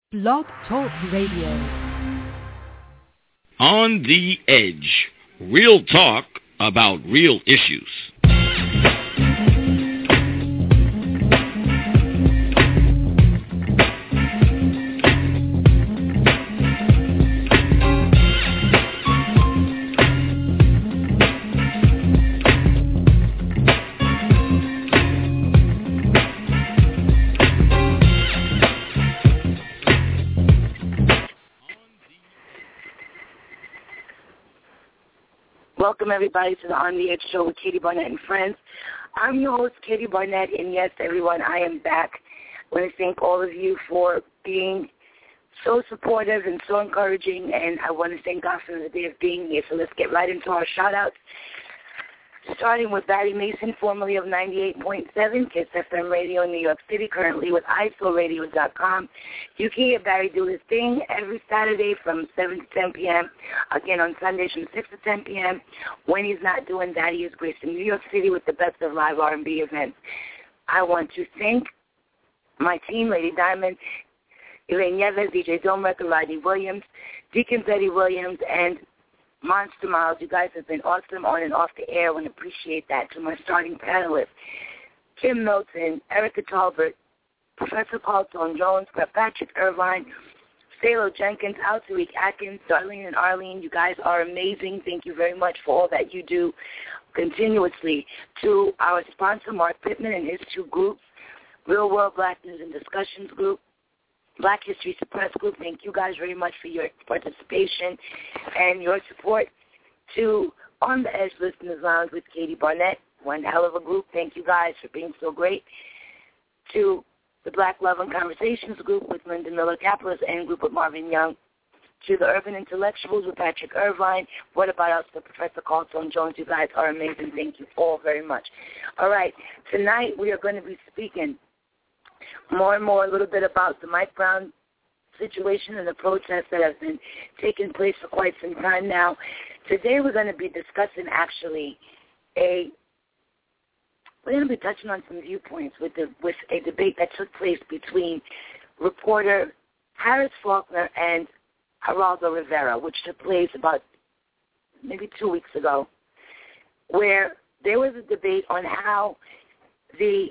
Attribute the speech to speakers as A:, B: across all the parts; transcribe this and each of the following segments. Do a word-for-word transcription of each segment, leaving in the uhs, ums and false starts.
A: Blog Talk Radio.
B: On the Edge. Real talk about real issues.
C: Welcome, everybody, to the On the Edge show with Katie Barnett and friends. I'm your host, Katie Barnett, and yes, everyone, I am back. I want to thank all of you for being so supportive and so encouraging, and I want to thank God for the day of being here. So let's get right into our shout-outs, starting with Barry Mason, formerly of ninety-eight point seven Kiss F M Radio in New York City, currently with I S O radio dot com. You can hear Barry do his thing every Saturday from seven to ten p.m., again on Sundays from six to ten p.m. When he's not doing that, he is graced in New York City with the best of live R and B events. I want to thank my team, Lady Diamond, Elaine Nieves, D J Dome Record, Rodney Williams, Deacon Betty Williams, and Monster Miles. You guys have been awesome on and off the air. I want to appreciate that. To my starting panelists, Kim Milton, Erica Talbert, Professor Carlton Jones, Patrick Irvine, Salo Jenkins, Altarique Atkins, Darlene and Arlene. You guys are amazing. Thank you very much for all that you do continuously. To our sponsor, Mark Pittman and his two groups, Real World Black News and Discussions Group, Black History Suppressed Group. Thank you guys very much for your participation and your support. To On the Edge Listeners Lounge with Katie Barnett, one hell of a group. Thank you guys for being so great. To the Black Love and Conversations Group with Linda Miller Capitalist and group with Marvin Young. To the Urban Intellectuals with Patrick Irvine. What about us, the Professor Carlton Jones? You guys are amazing. Thank you all very much. All right, tonight we are going to be speaking more and more a little bit about the Mike Brown situation and the protests that have been taking place for quite some time now. Today we're going to be discussing actually a, we're going to be touching on some viewpoints with the with a debate that took place between reporter Harris Faulkner and Geraldo Rivera, which took place about maybe two weeks ago, where there was a debate on how the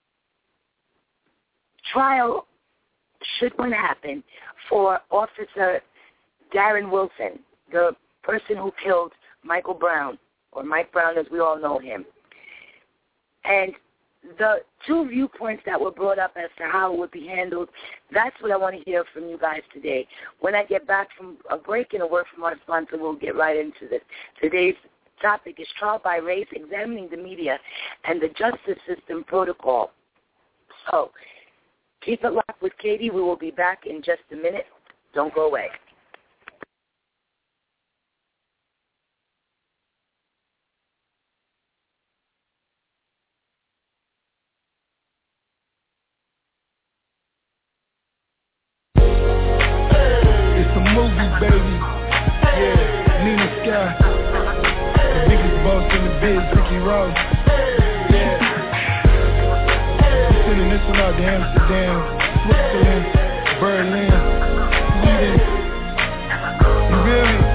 C: trial should one happen for Officer Darren Wilson, the person who killed Michael Brown, or Mike Brown as we all know him. And the two viewpoints that were brought up as to how it would be handled, that's what I want to hear from you guys today. When I get back from a break and a word from our sponsor, we'll get right into this. Today's topic is Trial by Race, Examining the Media and the Justice System Protocol. So, keep it locked with Katie. We will be back in just a minute. Don't go away.
D: It's a movie, baby. Yeah, Nina Sky. The biggest boss in the biz, Ricky Ross. Sending this one out to Amsterdam, Switzerland, Berlin, Sweden. You feel me?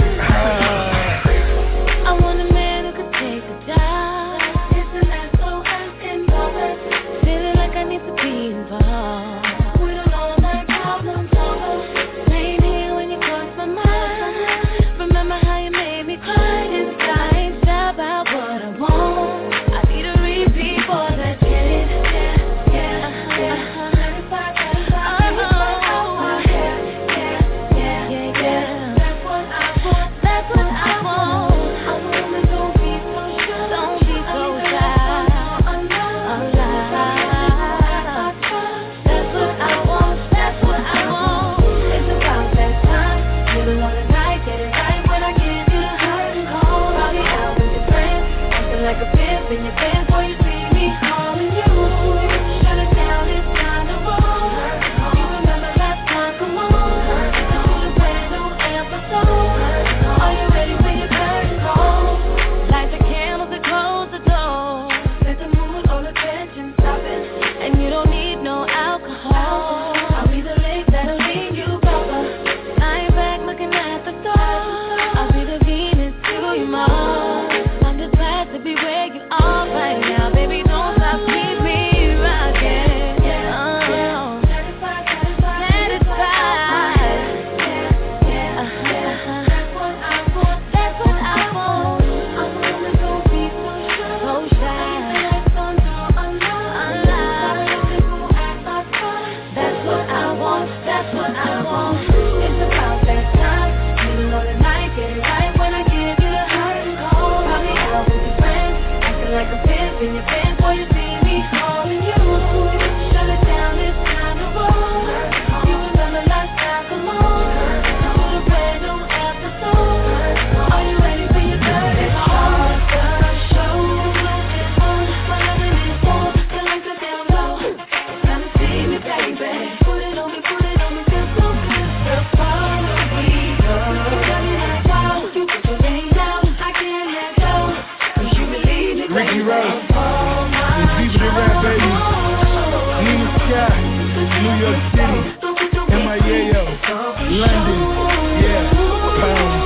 D: Ah.
E: I want a man who could take the job. Isn't that so involved? Feeling like I need to be involved. We don't know my problems. Laying here when you cross my mind. Remember how you made me cry inside about what I want. I need a repeat for that. Get it? Yeah, yeah, yeah. Uh-huh. that's what I want. It's about that time, middle of the night, get it right when I give you the hot and cold. Probably out with your friends, acting like a pimp in your pants, boy, you see me calling you. Shut it down, it's time to roll. You remember last time, come on. Do the brand new episode. Are you ready for your dirty heart? The show is on, my loving is on. You like to down low, come see me, baby. Put it on me, put it on me, feel so good. The farther we go, tell me how far you put your ring down. I can't let go, 'cause you believe me,
D: Ricky
E: baby.
D: Ross, the people that rap, baby. Nina Sky, New York City, M I A O, London, yeah, pounds.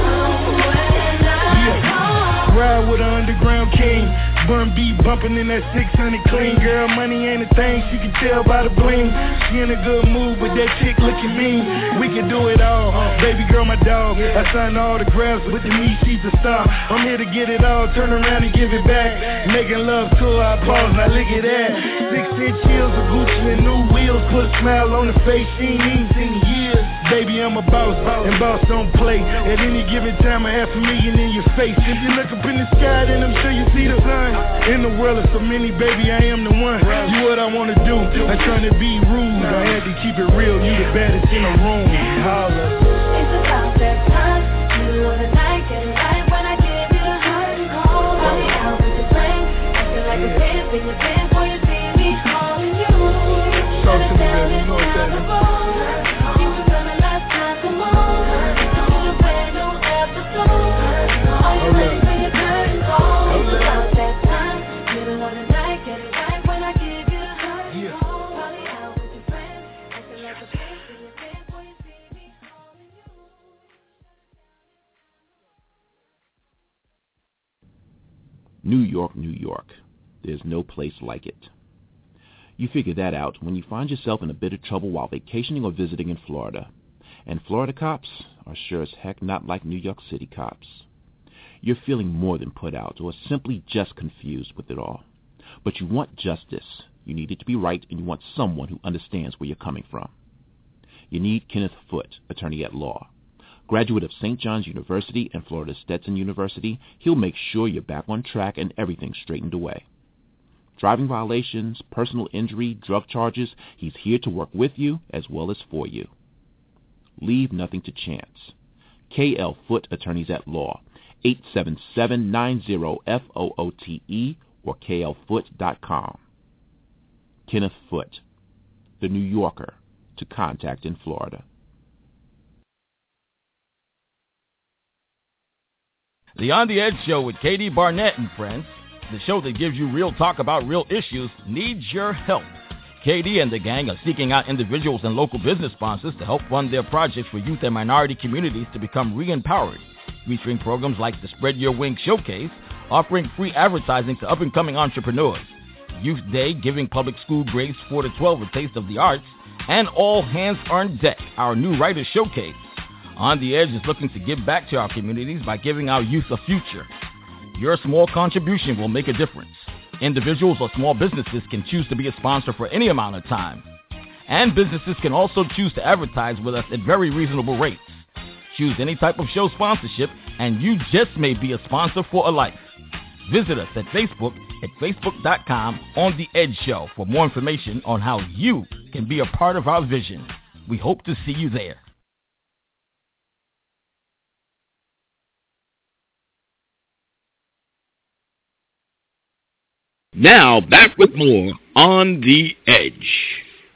D: Yeah, ride with an underground king. Bun beat bumping in that six hundred clean. Girl, money ain't a thing, she can tell by the bling. She in a good mood, but that chick looking mean. We can do it all, baby girl, my dog. I signed autographs, but to me, she's a star. I'm here to get it all, turn around and give it back. Making love to her, I pause, now look at that. Six inch heels of Gucci and new wheels. Put a smile on her face, she ain't even seen in years. Baby, I'm a boss, and boss don't play. At any given time, I have a million in your face. If you look up in the sky, then I'm sure you see the sun. In the world of so many, baby, I am the one. You what I wanna do, I'm trying to be rude. I had to keep it real, you the baddest in the room. Holla.
E: It's about that time, middle of the night, get it right when I give you the hot and cold. I'll be out with your friends, acting like a pimp in your pants, boy, you see me calling you.
D: Talk to me, baby, you know what that is.
E: You remember last time, come on. Do the brand new episode. Are you ready for your curtain call? It's about that time, middle of the night, get it right when I give you the hot and cold. I'll be out with your friends, acting like a pimp in your pants, boy, you see me calling you.
F: New York, New York. There's no place like it. You figure that out when you find yourself in a bit of trouble while vacationing or visiting in Florida. And Florida cops are sure as heck not like New York City cops. You're feeling more than put out or simply just confused with it all. But you want justice. You need it to be right, and you want someone who understands where you're coming from. You need Kenneth Foote, attorney at law. Graduate of Saint John's University and Florida Stetson University, he'll make sure you're back on track and everything's straightened away. Driving violations, personal injury, drug charges, he's here to work with you as well as for you. Leave nothing to chance. K L Foote Attorneys at Law, eight seven seven nine zero F O O T E or K L Foote dot com. Kenneth Foote, the New Yorker, to contact in Florida.
G: The On the Edge Show with Katie Barnett and friends, the show that gives you real talk about real issues, needs your help. Katie and the gang are seeking out individuals and local business sponsors to help fund their projects for youth and minority communities to become re-empowered, featuring programs like the Spread Your Wings Showcase, offering free advertising to up-and-coming entrepreneurs, Youth Day giving public school grades four to twelve a taste of the arts, and All Hands on Deck, our new writer showcase. On the Edge is looking to give back to our communities by giving our youth a future. Your small contribution will make a difference. Individuals or small businesses can choose to be a sponsor for any amount of time. And businesses can also choose to advertise with us at very reasonable rates. Choose any type of show sponsorship, and you just may be a sponsor for a life. Visit us at Facebook at facebook dot com on The Edge Show for more information on how you can be a part of our vision. We hope to see you there.
B: Now, back with more On the Edge.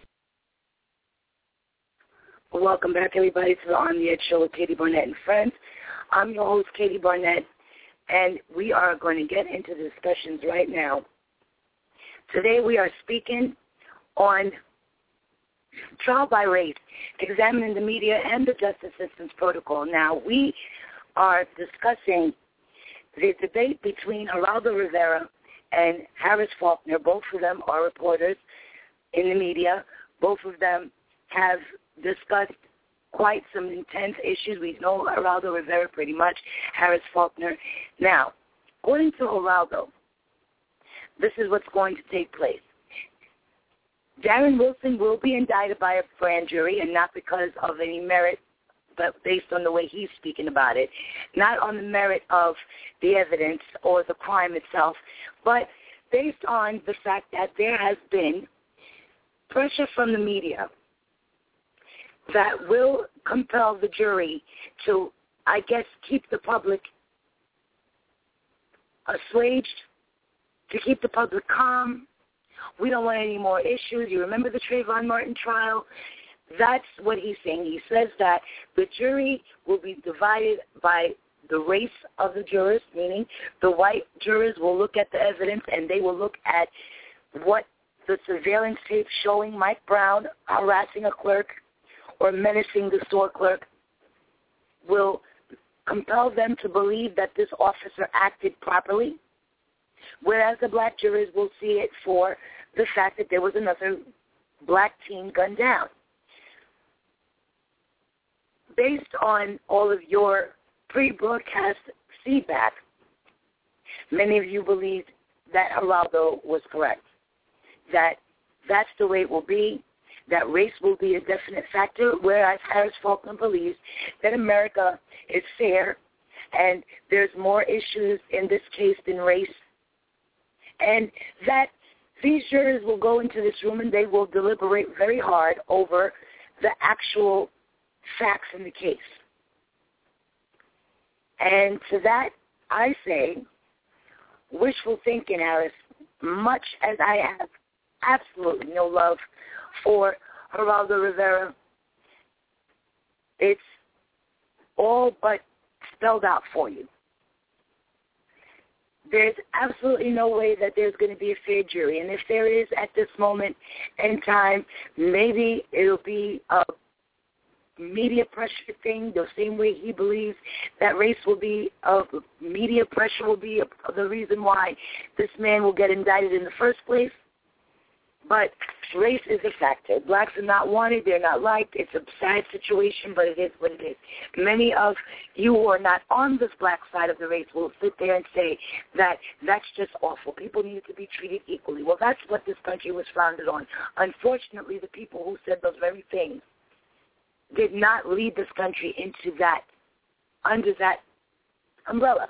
C: Welcome back, everybody, to the On the Edge Show with Katie Barnett and friends. I'm your host, Katie Barnett, and we are going to get into the discussions right now. Today we are speaking on trial by race, examining the media and the justice system's protocol. Now, we are discussing the debate between Geraldo Rivera and Harris Faulkner. Both of them are reporters in the media. Both of them have discussed quite some intense issues. We know Geraldo Rivera pretty much, Harris Faulkner. Now, according to Geraldo, this is what's going to take place. Darren Wilson will be indicted by a grand jury, and not because of any merit, but based on the way he's speaking about it, not on the merit of the evidence or the crime itself, but based on the fact that there has been pressure from the media that will compel the jury to, I guess, keep the public assuaged, to keep the public calm. We don't want any more issues. You remember the Trayvon Martin trial? That's what he's saying. He says that the jury will be divided by the race of the jurors, meaning the white jurors will look at the evidence and they will look at what the surveillance tape showing Mike Brown harassing a clerk or menacing the store clerk will compel them to believe that this officer acted properly, whereas the black jurors will see it for the fact that there was another black teen gunned down. Based on all of your pre-broadcast feedback, many of you believed that Geraldo was correct, that that's the way it will be, that race will be a definite factor, whereas Harris Faulkner believes that America is fair and there's more issues in this case than race, and that these jurors will go into this room and they will deliberate very hard over the actual facts in the case. And to that, I say, wishful thinking, Harris, much as I have absolutely no love for Geraldo Rivera, it's all but spelled out for you. There's absolutely no way that there's going to be a fair jury. And if there is at this moment in time, maybe it'll be a media pressure thing, the same way he believes that race will be, uh, media pressure will be a, the reason why this man will get indicted in the first place. But race is a factor. Blacks are not wanted. They're not liked. It's a sad situation, but it is what it is. Many of you who are not on this black side of the race will sit there and say that that's just awful. People need to be treated equally. Well, that's what this country was founded on. Unfortunately, the people who said those very things did not lead this country into that, under that umbrella.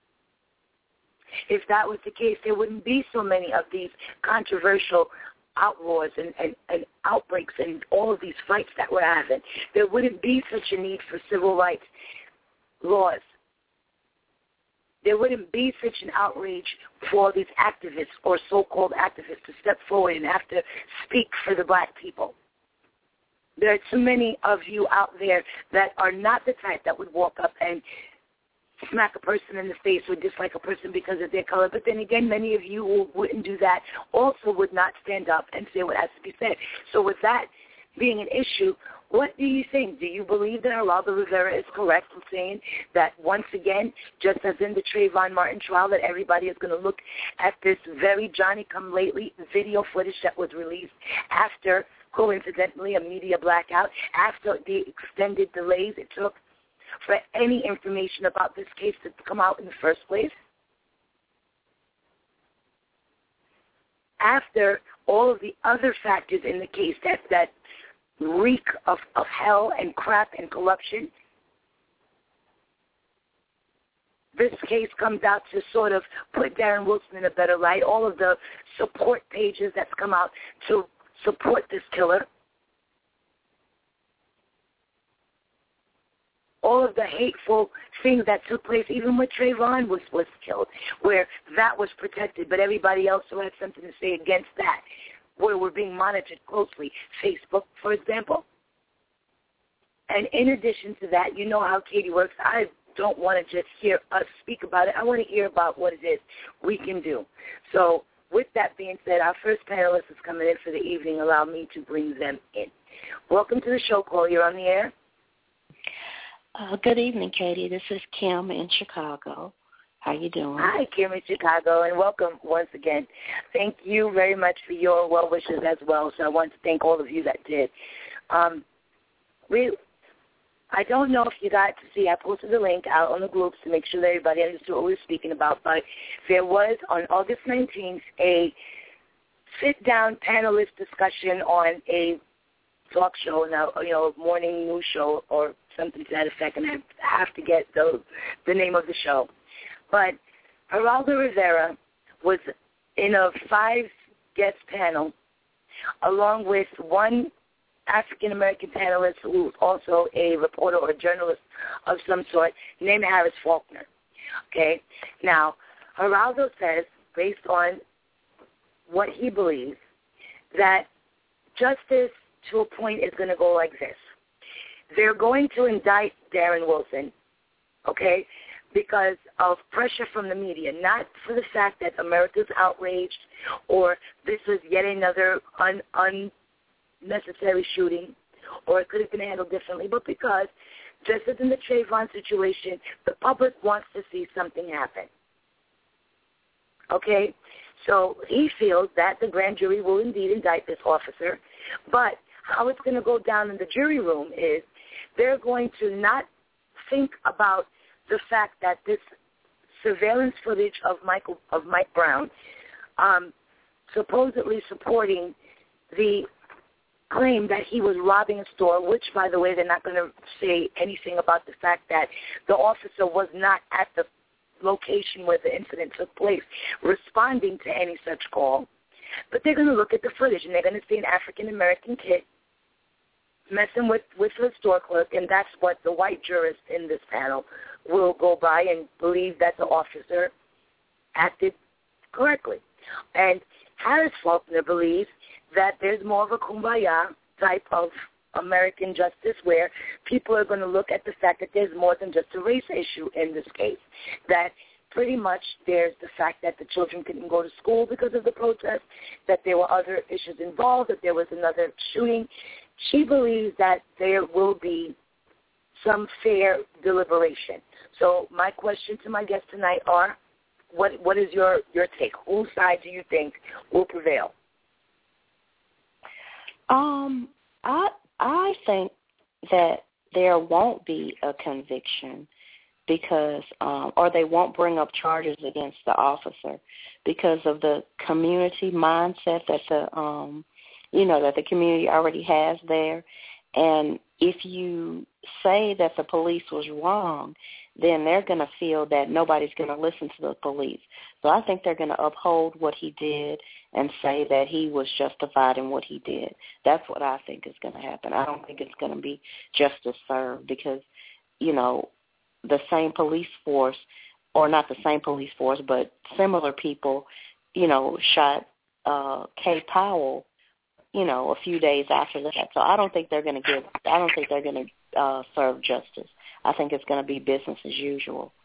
C: If that was the case, there wouldn't be so many of these controversial outlaws and, and, and outbreaks and all of these fights that we're having. There wouldn't be such a need for civil rights laws. There wouldn't be such an outrage for these activists or so-called activists to step forward and have to speak for the black people. There are too many of you out there that are not the type that would walk up and smack a person in the face or dislike a person because of their color. But then again, many of you who wouldn't do that also would not stand up and say what has to be said. So with that being an issue, what do you think? Do you believe that Geraldo Rivera is correct in saying that once again, just as in the Trayvon Martin trial, that everybody is going to look at this very Johnny-come-lately video footage that was released after, coincidentally, a media blackout, after the extended delays it took for any information about this case to come out in the first place? After all of the other factors in the case that, that reek of, of hell and crap and corruption, this case comes out to sort of put Darren Wilson in a better light. All of the support pages that's come out to support this killer, all of the hateful things that took place, even when Trayvon was, was killed, where that was protected, but everybody else who had something to say against that, where we're being monitored closely. Facebook, for example. And in addition to that, you know how Katie works. I don't want to just hear us speak about it. I want to hear about what it is we can do. So with that being said, our first panelist is coming in for the evening. Allow me to bring them in. Welcome to the show, Cole. You're on the air.
H: Uh, good evening, Katie. This is Kim in Chicago. How you doing?
C: Hi, Kim in Chicago, and welcome once again. Thank you very much for your well wishes as well. So I want to thank all of you that did. Um, we, I don't know if you got to see, I posted the link out on the groups to make sure that everybody understood what we were speaking about, but there was on August nineteenth a sit-down panelist discussion on a talk show, now, you know, morning news show or something to that effect, and I have to get the the name of the show. But Geraldo Rivera was in a five-guest panel, along with one African-American panelist who was also a reporter or journalist of some sort, named Harris Faulkner. Okay? Now, Geraldo says, based on what he believes, that justice to a point is going to go like this. They're going to indict Darren Wilson, okay, because of pressure from the media, not for the fact that America's outraged or this is yet another un, unnecessary shooting or it could have been handled differently, but because, just as in the Trayvon situation, the public wants to see something happen. Okay? So he feels that the grand jury will indeed indict this officer, but how it's going to go down in the jury room is they're going to not think about the fact that this surveillance footage of Michael of Mike Brown, um, supposedly supporting the claim that he was robbing a store, which, by the way, they're not going to say anything about the fact that the officer was not at the location where the incident took place, responding to any such call. But they're going to look at the footage, and they're going to see an African-American kid messing with, with the store clerk, and that's what the white jurist in this panel will go by and believe that the officer acted correctly. And Harris Faulkner believes that there's more of a kumbaya type of American justice where people are going to look at the fact that there's more than just a race issue in this case, that pretty much there's the fact that the children couldn't go to school because of the protest, that there were other issues involved, that there was another shooting. She believes that there will be some fair deliberation. So my question to my guests tonight are, what what is your, your take? Whose side do you think will prevail?
H: Um, I I think that there won't be a conviction because, um, or they won't bring up charges against the officer because of the community mindset that the, um, you know, that the community already has there. And if you say that the police was wrong, then they're going to feel that nobody's going to listen to the police. So I think they're going to uphold what he did and say that he was justified in what he did. That's what I think is going to happen. I don't think it's going to be justice served because, you know, the same police force, or not the same police force, but similar people, you know, shot uh, Kay Powell, you know, a few days after that. So I don't think they're going to give, I don't think they're going to uh, serve justice. I think it's going to be business as usual.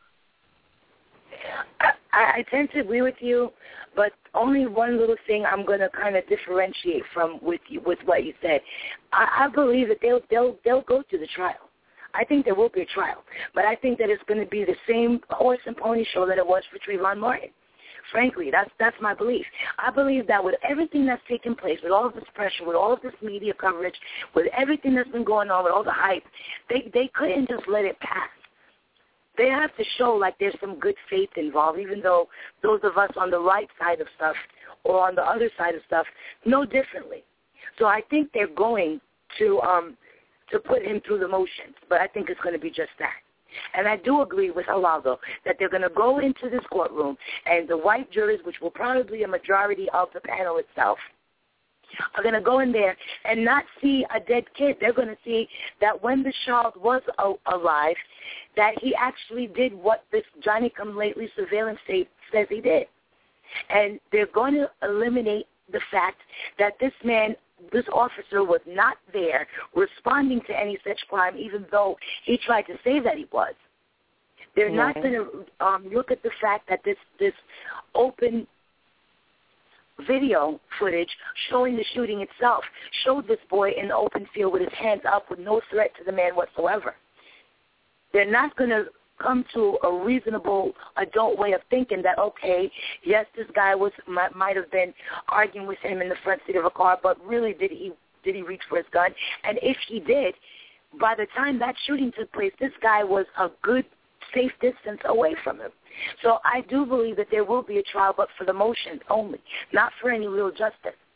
C: I, I tend to agree with you, but only one little thing I'm going to kind of differentiate from with you, with what you said. I, I believe that they'll they'll they'll go to the trial. I think there will be a trial, but I think that it's going to be the same horse and pony show that it was for Trayvon Martin. Frankly, that's that's my belief. I believe that with everything that's taken place, with all of this pressure, with all of this media coverage, with everything that's been going on, with all the hype, they they couldn't just let it pass. They have to show like there's some good faith involved, even though those of us on the right side of stuff or on the other side of stuff know differently. So I think they're going to um, to put him through the motions, but I think it's going to be just that. And I do agree with Geraldo that they're going to go into this courtroom and the white jurors, which will probably be a majority of the panel itself, are going to go in there and not see a dead kid. They're going to see that when the child was a- alive, that he actually did what this Johnny-come-lately surveillance tape says he did. And they're going to eliminate the fact that this man, this officer was not there responding to any such crime, even though he tried to say that he was. They're not going to um, look at the fact that this, this open video footage showing the shooting itself showed this boy in the open field with his hands up with no threat to the man whatsoever. They're not going to come to a reasonable adult way of thinking that, okay, yes, this guy was might, might have been arguing with him in the front seat of a car, but really did he did he reach for his gun? And if he did, by the time that shooting took place, this guy was a good, safe distance away from him. So I do believe that there will be a trial, but for the motions only, not for any real justice.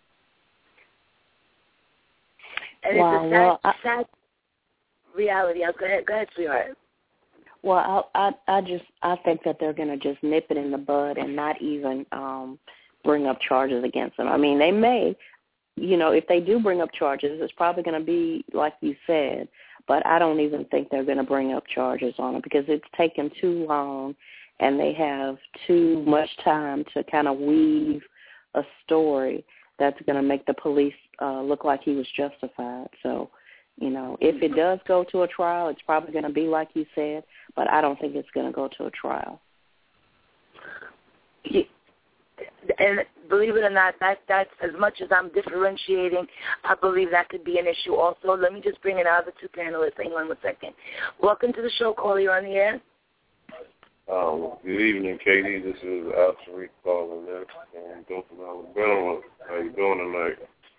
C: And
H: wow,
C: it's a sad,
H: well, I,
C: sad reality. I'll go ahead, go ahead, sweetheart.
H: Well, I, I, I just, I think that they're going to just nip it in the bud and not even um, bring up charges against them. I mean, they may, you know, if they do bring up charges, it's probably going to be like you said, but I don't even think they're going to bring up charges on them because it's taken too long and they have too much time to kind of weave a story that's going to make the police uh, look like he was justified. So, you know, if it does go to a trial, it's probably going to be like you said, but I don't think it's going to go to a trial.
C: And believe it or not, that that's as much as I'm differentiating, I believe that could be an issue also. Let me just bring in our other two panelists. Hang on one second. Welcome to the show, caller. You're on the air.
I: Um, good evening, Katie. This is Al Tariq calling in from Dothan, Alabama. How you doing tonight?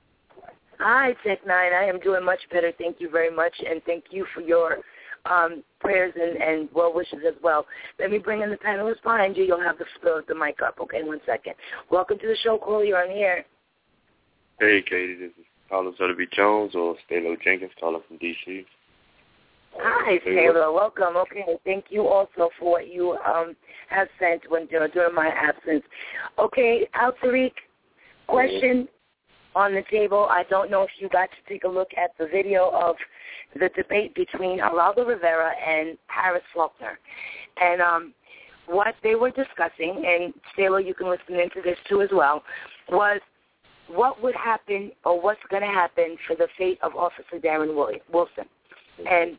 C: Hi, Tech Nine. I am doing much better. Thank you very much, and thank you for your um, prayers and, and well wishes as well. Let me bring in the panelists behind you. You'll have the, the, the mic up. Okay, one second. Welcome to the show, caller. You're on the air.
I: Hey, Katie. This is Carlos Sutterby Jones or Stalo Jenkins calling from D C.
C: Hi, Taylor. Welcome. Okay, thank you also for what you um, have sent when you know, during my absence. Okay, Al Tariq, question on the table. I don't know if you got to take a look at the video of the debate between Geraldo Rivera and Harris Faulkner. And um, what they were discussing, and Taylor, you can listen into this too as well, was what would happen or what's going to happen for the fate of Officer Darren Wilson. And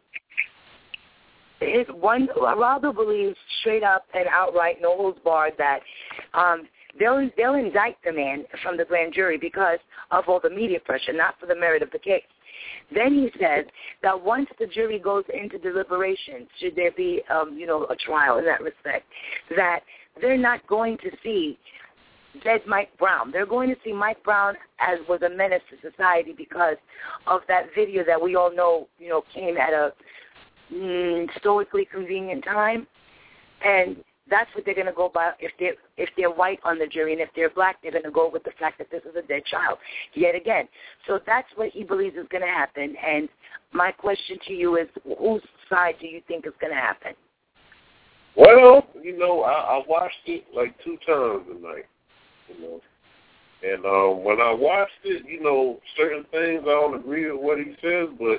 C: his one, Geraldo believes straight up and outright, no holds barred, that um, they'll they'll indict the man from the grand jury because of all the media pressure, not for the merit of the case. Then he says that once the jury goes into deliberation, should there be, um, you know, a trial in that respect, that they're not going to see dead Mike Brown. They're going to see Mike Brown as was a menace to society because of that video that we all know, you know, came at a mm, stoically convenient time. And that's what they're going to go by if they're, if they're white on the jury, and if they're black, they're going to go with the fact that this is a dead child yet again. So that's what he believes is going to happen. And my question to you is, whose side do you think is going to happen?
I: Well, you know, I, I watched it like two times tonight. You know, and um, when I watched it, you know, certain things I don't agree with what he says, but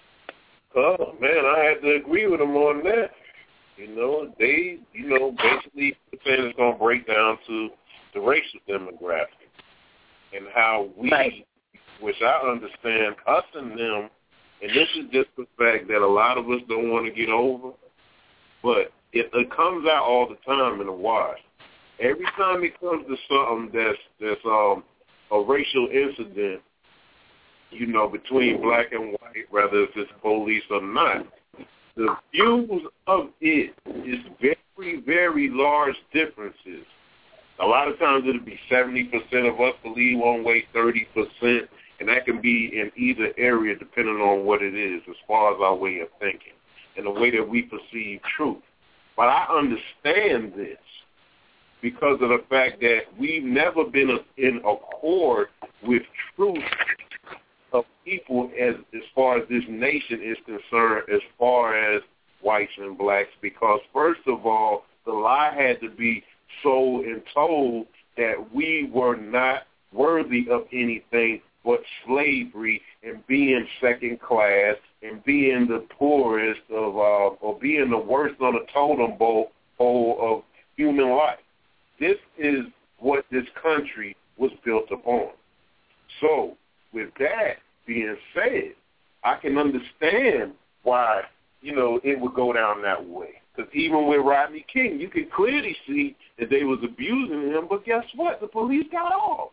I: oh man, I had to agree with him on that. You know, they, you know, basically saying it's going to break down to the racial demographic and how we, right. which I understand, us and them, and this is just the fact that a lot of us don't want to get over, but it, it comes out all the time in the wash. Every time it comes to something that's that's um a racial incident, you know, between black and white, whether it's just police or not, the views of it is very, very large differences. A lot of times it'll be seventy percent of us believe one way, thirty percent, and that can be in either area depending on what it is as far as our way of thinking and the way that we perceive truth. But I understand this because of the fact that we've never been in accord with truth of people as as far as this nation is concerned, as far as whites and blacks, because first of all, the lie had to be sold and told that we were not worthy of anything but slavery and being second class and being the poorest of, uh, or being the worst on the totem pole of human life. This is what this country was built upon. So, with that being said, I can understand why, you know, it would go down that way. Because even with Rodney King, you could clearly see that they was abusing him, but guess what? The police got off.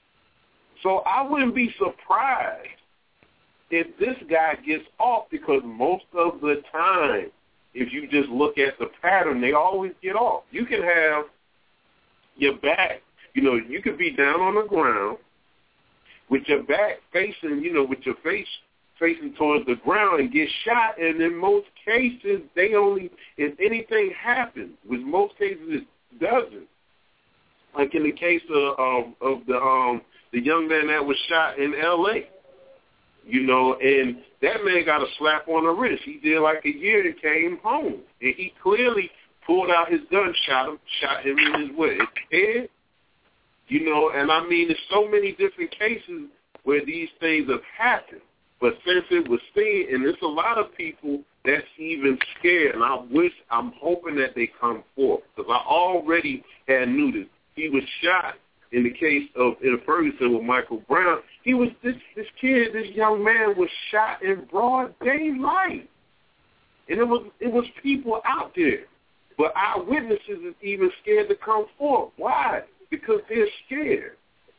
I: So I wouldn't be surprised if this guy gets off, because most of the time, if you just look at the pattern, they always get off. You can have your back, you know, you could be down on the ground with your back facing, you know, with your face facing towards the ground and get shot, and in most cases, they only, if anything happens, with most cases it doesn't. Like in the case of, of, of the um the young man that was shot in L A, You know, and that man got a slap on the wrist. He did like a year and came home. And he clearly pulled out his gun, shot him, shot him in his what, his head. You know, and I mean, there's so many different cases where these things have happened. But since it was seen, and there's a lot of people that's even scared, and I wish, I'm hoping that they come forth. Because I already had knew that he was shot in the case of in Ferguson with Michael Brown. He was, this, this kid, this young man was shot in broad daylight. And it was, it was people out there. But eyewitnesses is even scared to come forth. Why? Because they're scared.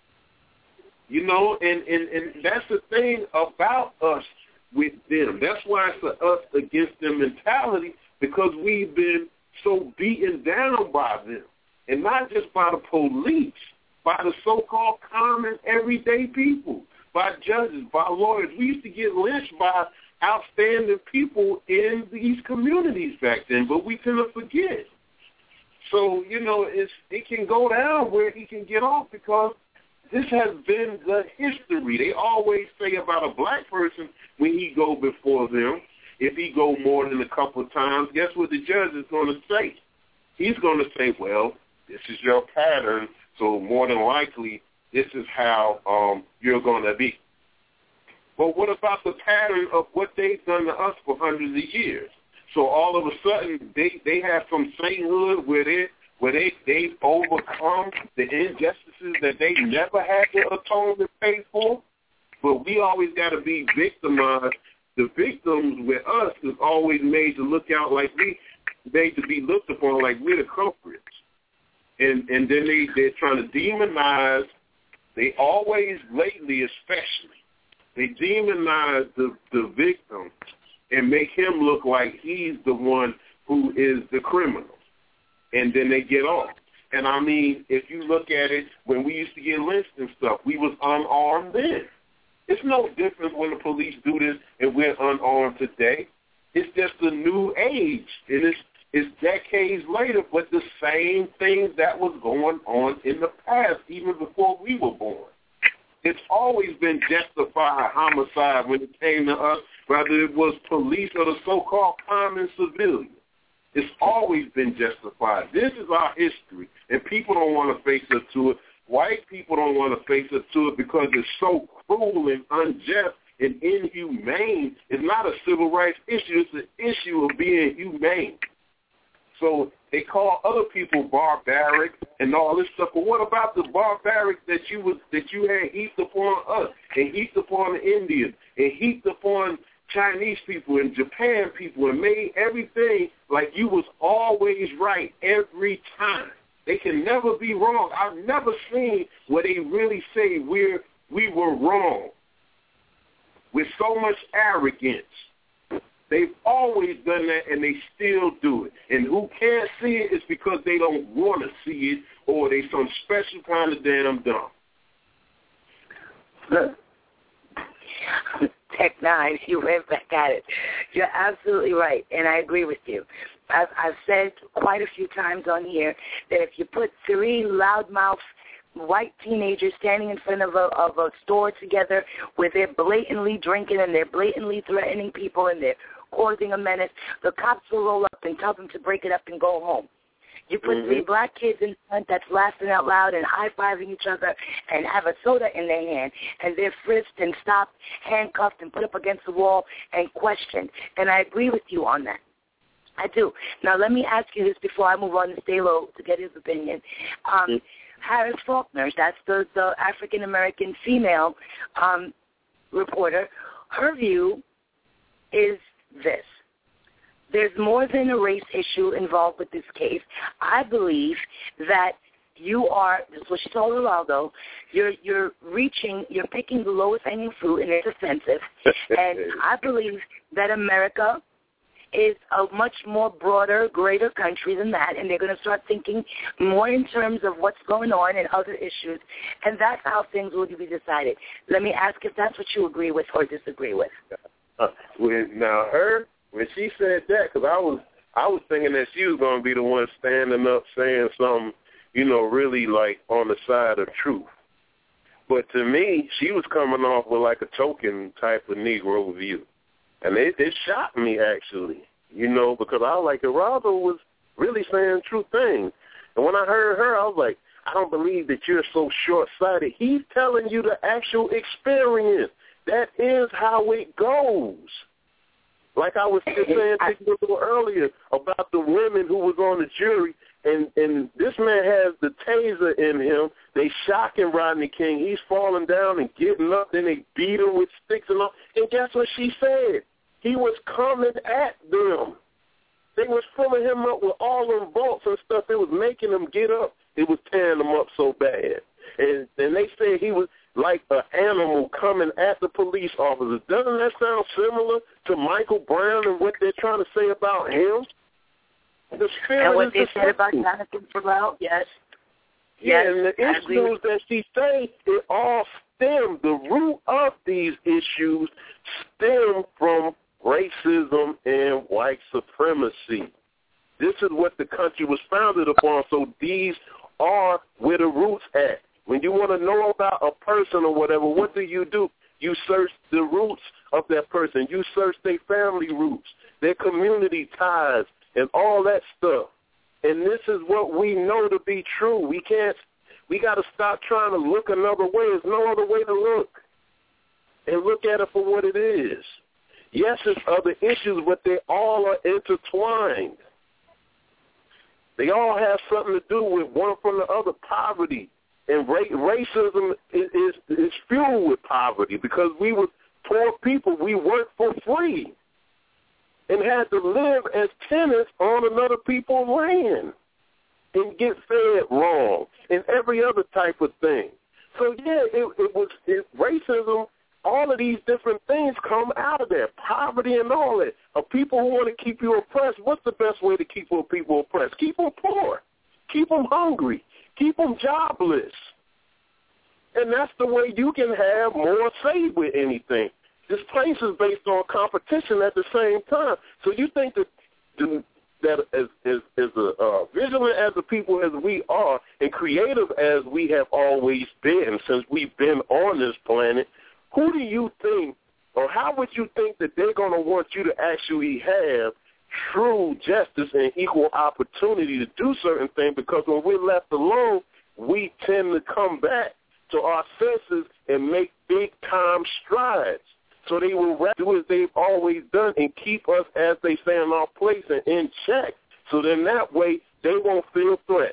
I: You know, and, and, and that's the thing about us with them. That's why it's an us against them mentality, because we've been so beaten down by them. And not just by the police, by the so-called common everyday people, by judges, by lawyers. We used to get lynched by outstanding people in these communities back then, but we couldn't forget. So, you know, it's, it can go down where he can get off because this has been the history. They always say about a black person when he go before them, if he go more than a couple of times, guess what the judge is going to say? He's going to say, well, this is your pattern, so more than likely this is how um, you're going to be. But what about the pattern of what they've done to us for hundreds of years? So all of a sudden they, they have some sainthood where they where they they've overcome the injustices that they never had to atone and pay for. But we always got to be victimized. The victims with us is always made to look out like we made to be looked upon like we're the culprits. And and then they they're trying to demonize. They always lately especially. They demonize the, the victim and make him look like he's the one who is the criminal. And then they get off. And, I mean, if you look at it, when we used to get lynched and stuff, we was unarmed then. It's no different when the police do this and we're unarmed today. It's just a new age. And it's, it's decades later, but the same things that was going on in the past, even before we were born. It's always been justified homicide when it came to us, whether it was police or the so-called common civilian. It's always been justified. This is our history, and people don't want to face up to it. White people don't want to face up to it because it's so cruel and unjust and inhumane. It's not a civil rights issue. It's an issue of being humane. So they call other people barbaric and all this stuff. But what about the barbaric that you was that you had heaped upon us and heaped upon the Indians and heaped upon Chinese people and Japan people and made everything like you was always right every time? They can never be wrong. I've never seen where they really say we're we were wrong with so much arrogance. They've always done that, and they still do it. And who can't see it is because they don't want to see it, or they some special kind of damn dumb.
C: Tech Nine, you went back at it. You're absolutely right, and I agree with you. I've, I've said quite a few times on here that if you put three loudmouth white teenagers standing in front of a, of a store together where they're blatantly drinking and they're blatantly threatening people and they're causing a menace, the cops will roll up and tell them to break it up and go home. You put mm-hmm. three black kids in front that's laughing out loud and high-fiving each other and have a soda in their hand, and they're frisked and stopped, handcuffed, and put up against the wall and questioned. And I agree with you on that. I do. Now, let me ask you this before I move on to Stalo to get his opinion. Um, mm-hmm. Harris Faulkner, that's the, the African-American female um, reporter, her view is this. There's more than a race issue involved with this case. I believe that you are, this is what she told Geraldo, you're, you're reaching, you're picking the lowest hanging fruit, and it's offensive. And I believe that America is a much more broader, greater country than that, and they're going to start thinking more in terms of what's going on and other issues, and that's how things will be decided. Let me ask if that's what you agree with or disagree with.
I: Uh, when, now, her, when she said that, because I was, I was thinking that she was going to be the one standing up saying something, you know, really like on the side of truth. But to me, she was coming off with like a token type of Negro view. And it, it shocked me, actually, you know, because I was like, Geraldo was really saying true things. And when I heard her, I was like, I don't believe that you're so short-sighted. He's telling you the actual experience. That is how it goes. Like I was just saying to you a little earlier about the women who was on the jury, and, and this man has the taser in him. They shocking Rodney King. He's falling down and getting up. Then they beat him with sticks and all. And guess what she said? He was coming at them. They was filling him up with all them bolts and stuff. It was making him get up. It was tearing him up so bad. And and they said he was like an animal coming at the police officers. Doesn't that sound similar to Michael Brown and what they're trying to say about him? The spirit
C: and what
I: is
C: they
I: the
C: said
I: same.
C: about Jonathan Ferrell, yes.
I: Yeah,
C: yes,
I: and the
C: I agree
I: issues that she say, it all stem, the root of these issues stem from racism and white supremacy. This is what the country was founded upon, so these are where the roots at. When you want to know about a person or whatever, what do you do? You search the roots of that person. You search their family roots, their community ties, and all that stuff. And this is what we know to be true. We can't, we got to stop trying to look another way. There's no other way to look. And look at it for what it is. Yes, there's other issues, but they all are intertwined. They all have something to do with one from the other, poverty. And ra- racism is, is, is fueled with poverty because we were poor people. We worked for free and had to live as tenants on another people's land and get fed wrong and every other type of thing. So, yeah, it, it was it, racism. All of these different things come out of there, poverty and all that. Of people who want to keep you oppressed, what's the best way to keep people oppressed? Keep them poor. Keep them hungry. Keep them jobless. And that's the way you can have more say with anything. This place is based on competition at the same time. So you think that that as, as, as a, uh, vigilant as the people as we are and creative as we have always been since we've been on this planet, who do you think, or how would you think that they're going to want you to actually have true justice and equal opportunity to do certain things? Because when we're left alone, we tend to come back to our senses and make big-time strides. So they will do as they've always done and keep us, as they say, in our place and in check. So then that way they won't feel threat.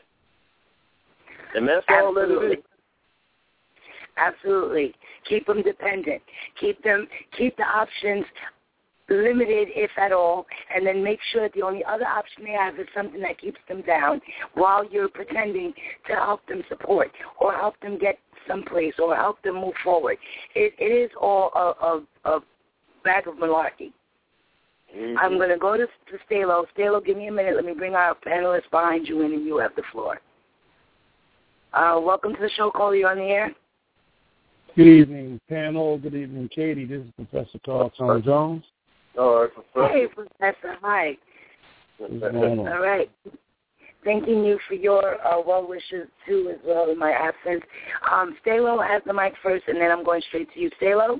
I: And that's all that it is.
C: Absolutely. Keep them dependent. Keep them, keep the options limited, if at all, and then make sure that the only other option they have is something that keeps them down while you're pretending to help them support or help them get someplace or help them move forward. It, it is all a, a, a bag of malarkey. Mm-hmm. I'm going to go to, to Stalo. Stalo, give me a minute. Let me bring our panelists behind you in, and you have the floor. Uh, welcome to the show, Cole. You're on the air.
J: Good evening, panel. Good evening, Katie. This is Professor Carl Tom Jones.
I: All right, Professor.
C: Hey, Professor. Hi.
J: What's going on?
C: All right. Thanking you for your uh, well wishes, too, as well in my absence. Um, Stalo has the mic first, and then I'm going straight to you. Stalo?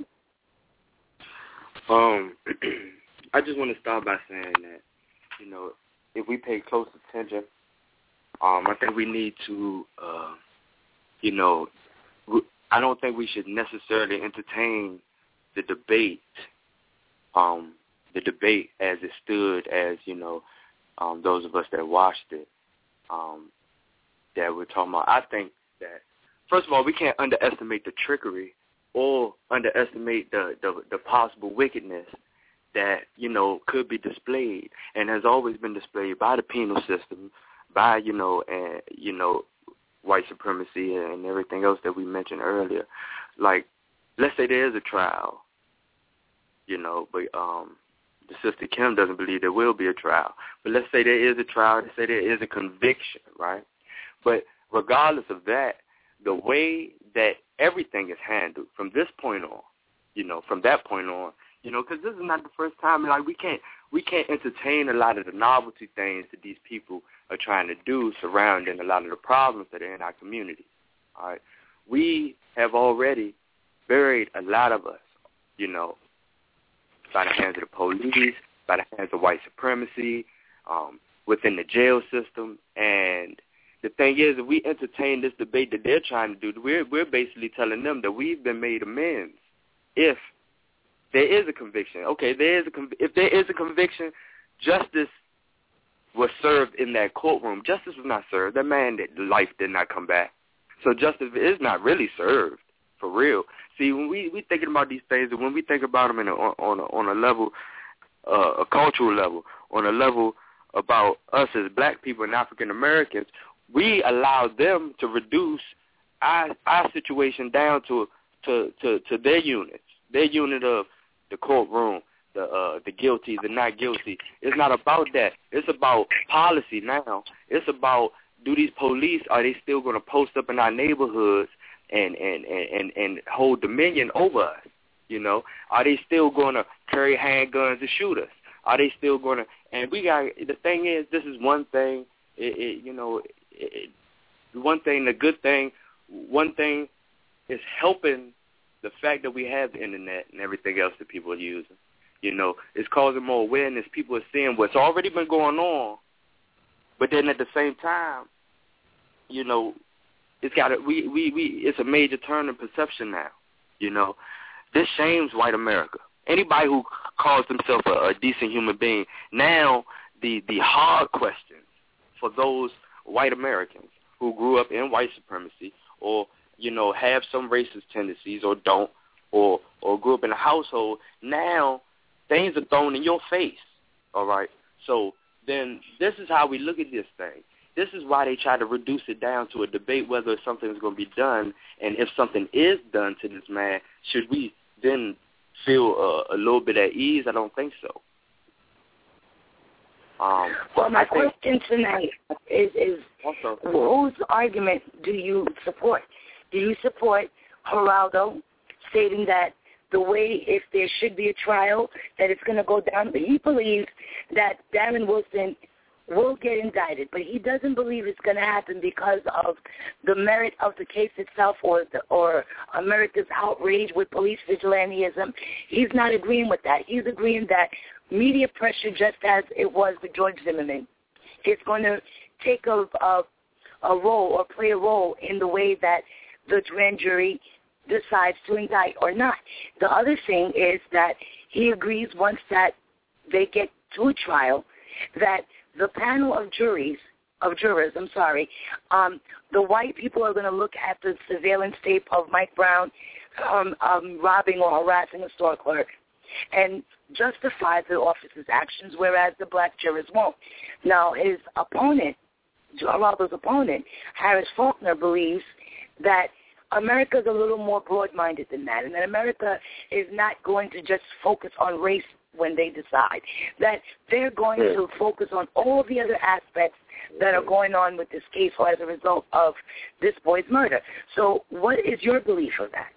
K: Um, I just want to start by saying that, you know, if we pay close attention, um, I think we need to, uh, you know, I don't think we should necessarily entertain the debate, um, the debate as it stood, as, you know, um, those of us that watched it, um, that we're talking about. I think that, first of all, we can't underestimate the trickery or underestimate the, the, the possible wickedness that, you know, could be displayed and has always been displayed by the penal system, by, you know, and, you know, white supremacy and everything else that we mentioned earlier. Like, let's say there is a trial, you know, but um, the Sister Kim doesn't believe there will be a trial. But let's say there is a trial. Let's say there is a conviction, right? But regardless of that, the way that everything is handled from this point on, you know, from that point on, you know, because this is not the first time. Like, we can't we can't entertain a lot of the novelty things that these people are trying to do surrounding a lot of the problems that are in our community. All right, we have already buried a lot of us, you know, by the hands of the police, by the hands of white supremacy, um, within the jail system. And the thing is, if we entertain this debate that they're trying to do, we're, we're basically telling them that we've been made amends if there is a conviction. Okay, there is a conv- if there is a conviction, justice was served in that courtroom. Justice was not served. That man, that life did not come back. So justice is not really served, for real. See, when we we thinking about these things, and when we think about them in a, on a, on a level, uh, a cultural level, on a level about us as black people and African Americans, we allow them to reduce our our situation down to to to, to their units, their unit of the courtroom, the uh, the guilty, the not guilty. It's not about that. It's about policy now. It's about, do these police, are they still going to post up in our neighborhoods and, and, and, and hold dominion over us? You know, are they still going to carry handguns to shoot us? Are they still going to, and we got, the thing is, this is one thing, it, it, you know, it, it, one thing, the good thing, one thing is helping the fact that we have the internet and everything else that people are using. You know, it's causing more awareness. People are seeing what's already been going on, but then at the same time, you know, it's got a, we, we, we, it's a major turn in perception now. You know, this shames white America. Anybody who calls themselves a, a decent human being, now the, the hard questions for those white Americans who grew up in white supremacy, or, you know, have some racist tendencies, or don't, or or grew up in a household, now things are thrown in your face, all right? So then this is how we look at this thing. This is why they try to reduce it down to a debate whether something is going to be done, and if something is done to this man, should we then feel uh, a little bit at ease? I don't think so. Um,
C: well, my
K: I think,
C: question tonight is, is
K: also,
C: whose argument do you support? Do you support Geraldo stating that the way, if there should be a trial, that it's going to go down? He believes that Darren Wilson will get indicted, but he doesn't believe it's going to happen because of the merit of the case itself, or the, or America's outrage with police vigilantism. He's not agreeing with that. He's agreeing that media pressure, just as it was with George Zimmerman, is going to take a, a, a role or play a role in the way that the grand jury decides to indict or not. The other thing is that he agrees, once that they get to a trial, that the panel of juries, of jurors, I'm sorry, um, the white people are going to look at the surveillance tape of Mike Brown um, um, robbing or harassing a store clerk and justify the officer's actions, whereas the black jurors won't. Now, his opponent, Geraldo's opponent, Harris Faulkner, believes that America is a little more broad-minded than that, and that America is not going to just focus on race when they decide, that they're going to focus on all the other aspects that are going on with this case or as a result of this boy's murder. So what is your belief of that?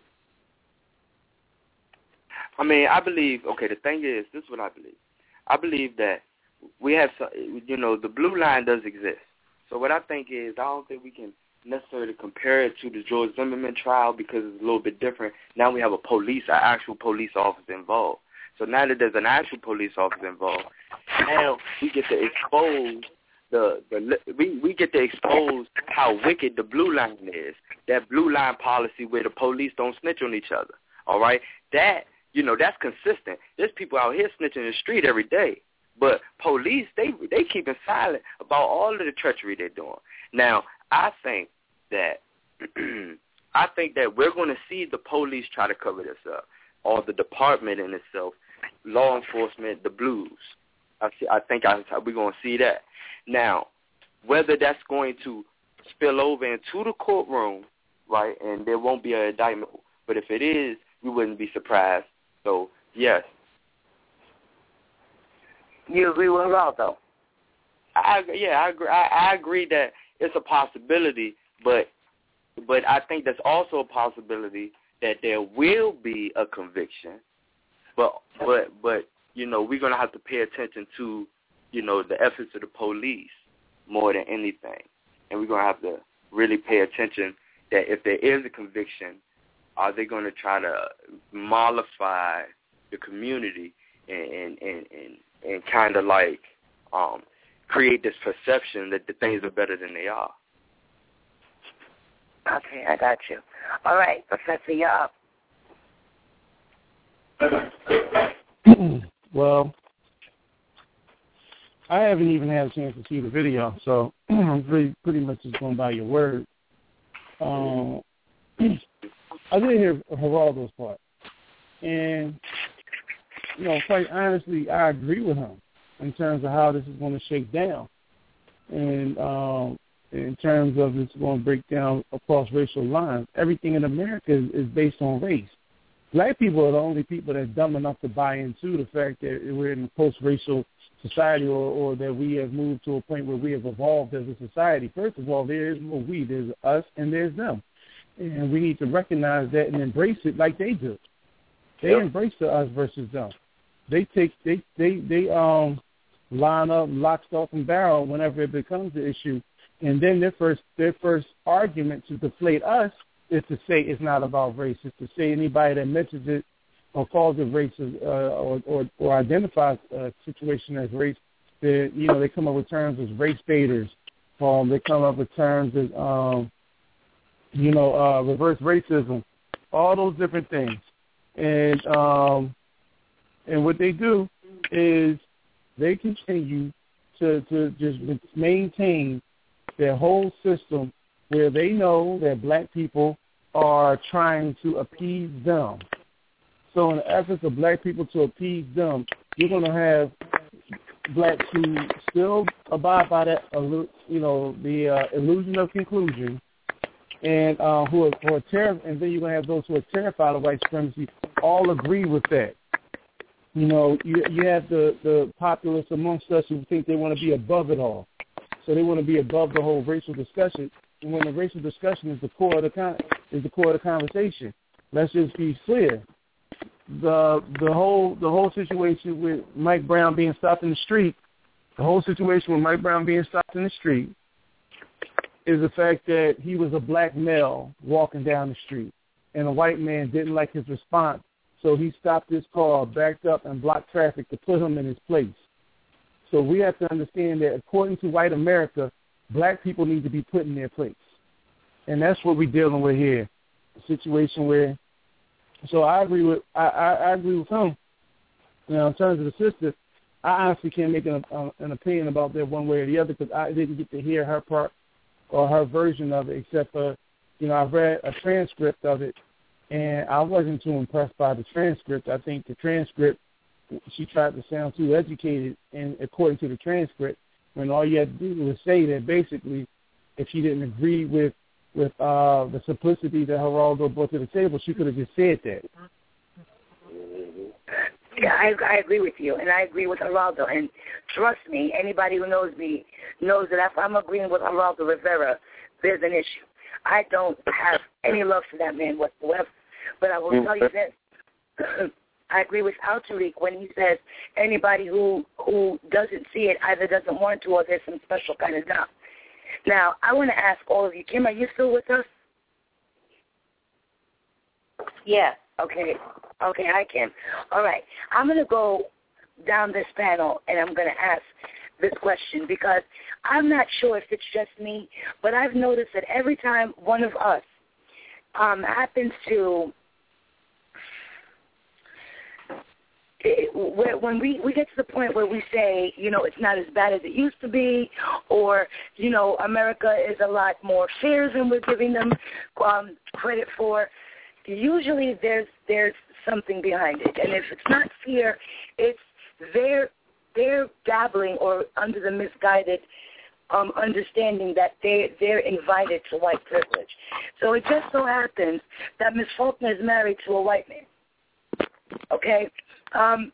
K: I mean, I believe, okay, the thing is, this is what I believe. I believe that we have, you know, the blue line does exist. So what I think is, I don't think we can necessarily compare it to the George Zimmerman trial because it's a little bit different. Now we have a police, an actual police officer involved. So now that there's an actual police officer involved, now we get to expose the, the we, we get to expose how wicked the blue line is, that blue line policy where the police don't snitch on each other, all right? That, you know, that's consistent. There's people out here snitching in the street every day, but police, they they keeping silent about all of the treachery they're doing. Now, I think that I think that we're going to see the police try to cover this up, or the department in itself, law enforcement, the blues. I, see, I think I, we're going to see that. Now, whether that's going to spill over into the courtroom, right, and there won't be an indictment, but if it is, we wouldn't be surprised. So, yes.
C: You agree with Geraldo?
K: I, yeah, I agree. I, I agree that it's a possibility, but but I think there's also a possibility that there will be a conviction. But but but you know, we're gonna have to pay attention to, you know, the efforts of the police more than anything, and we're gonna have to really pay attention, that if there is a conviction, are they going to try to mollify the community and and and, and, and kind of like um, create this perception that the things are better than they are?
C: Okay, I got you. All right, Professor, you're up.
J: Well, I haven't even had a chance to see the video, so I'm pretty, pretty much just going by your word. Um, I did hear Geraldo's part, and, you know, quite honestly, I agree with him in terms of how this is going to shake down, and um, in terms of it's going to break down across racial lines. Everything in America is, is based on race. Black people are the only people that's dumb enough to buy into the fact that we're in a post-racial society, or, or that we have moved to a point where we have evolved as a society. First of all, there is no we. There's us and there's them. And we need to recognize that and embrace it like they do. They yep. embrace the us versus them. They take they they they um line up lock, stock, and barrel whenever it becomes an issue. And then their first their first argument to deflate us is to say it's not about race. It's to say anybody that mentions it or calls it racist uh, or, or or identifies a situation as race, they, you know, they come up with terms as race baiters. Um, they come up with terms as, um, you know, uh, reverse racism, all those different things. And um, and what they do is they continue to, to just maintain their whole system where they know that black people are trying to appease them. So in the efforts of black people to appease them, you're going to have blacks who still abide by that, you know, the uh, illusion of conclusion, and uh, who are, who are ter- and then you're going to have those who are terrified of white supremacy all agree with that. You know, you, you have the, the populace amongst us who think they want to be above it all. So they want to be above the whole racial discussion. And when the racial discussion is the core of the con- is the core of the conversation, let's just be clear. The the whole the whole situation with Mike Brown being stopped in the street, the whole situation with Mike Brown being stopped in the street is the fact that he was a black male walking down the street, and a white man didn't like his response, so he stopped his car, backed up, and blocked traffic to put him in his place. So we have to understand that according to white America, black people need to be put in their place. And that's what we're dealing with here, a situation where, so I agree with, I, I, I agree with him. You know, in terms of the sister, I honestly can't make an, uh, an opinion about that one way or the other because I didn't get to hear her part or her version of it, except for, you know, I've read a transcript of it, and I wasn't too impressed by the transcript. I think the transcript, she tried to sound too educated, and according to the transcript, when all you had to do was say that basically, if she didn't agree with with uh, the simplicity that Geraldo brought to the table, she could have just said that.
C: Yeah, I, I agree with you, and I agree with Geraldo. And trust me, anybody who knows me knows that if I'm agreeing with Geraldo Rivera, there's an issue. I don't have any love for that man whatsoever. But I will tell you this. I agree with Al Tariq when he says anybody who who doesn't see it either doesn't want to or there's some special kind of dumb. Now, I want to ask all of you, Kim, are you still with us?
H: Yeah.
C: Okay. Okay, hi, Kim. All right. I'm going to go down this panel, and I'm going to ask this question because I'm not sure if it's just me, but I've noticed that every time one of us um, happens to It, when we, we get to the point where we say, you know, it's not as bad as it used to be, or, you know, America is a lot more fair than we're giving them um, credit for, usually there's there's something behind it. And if it's not fear, it's they're, they're dabbling or under the misguided um, understanding that they, they're invited to white privilege. So it just so happens that Miss Faulkner is married to a white man. Okay? Um,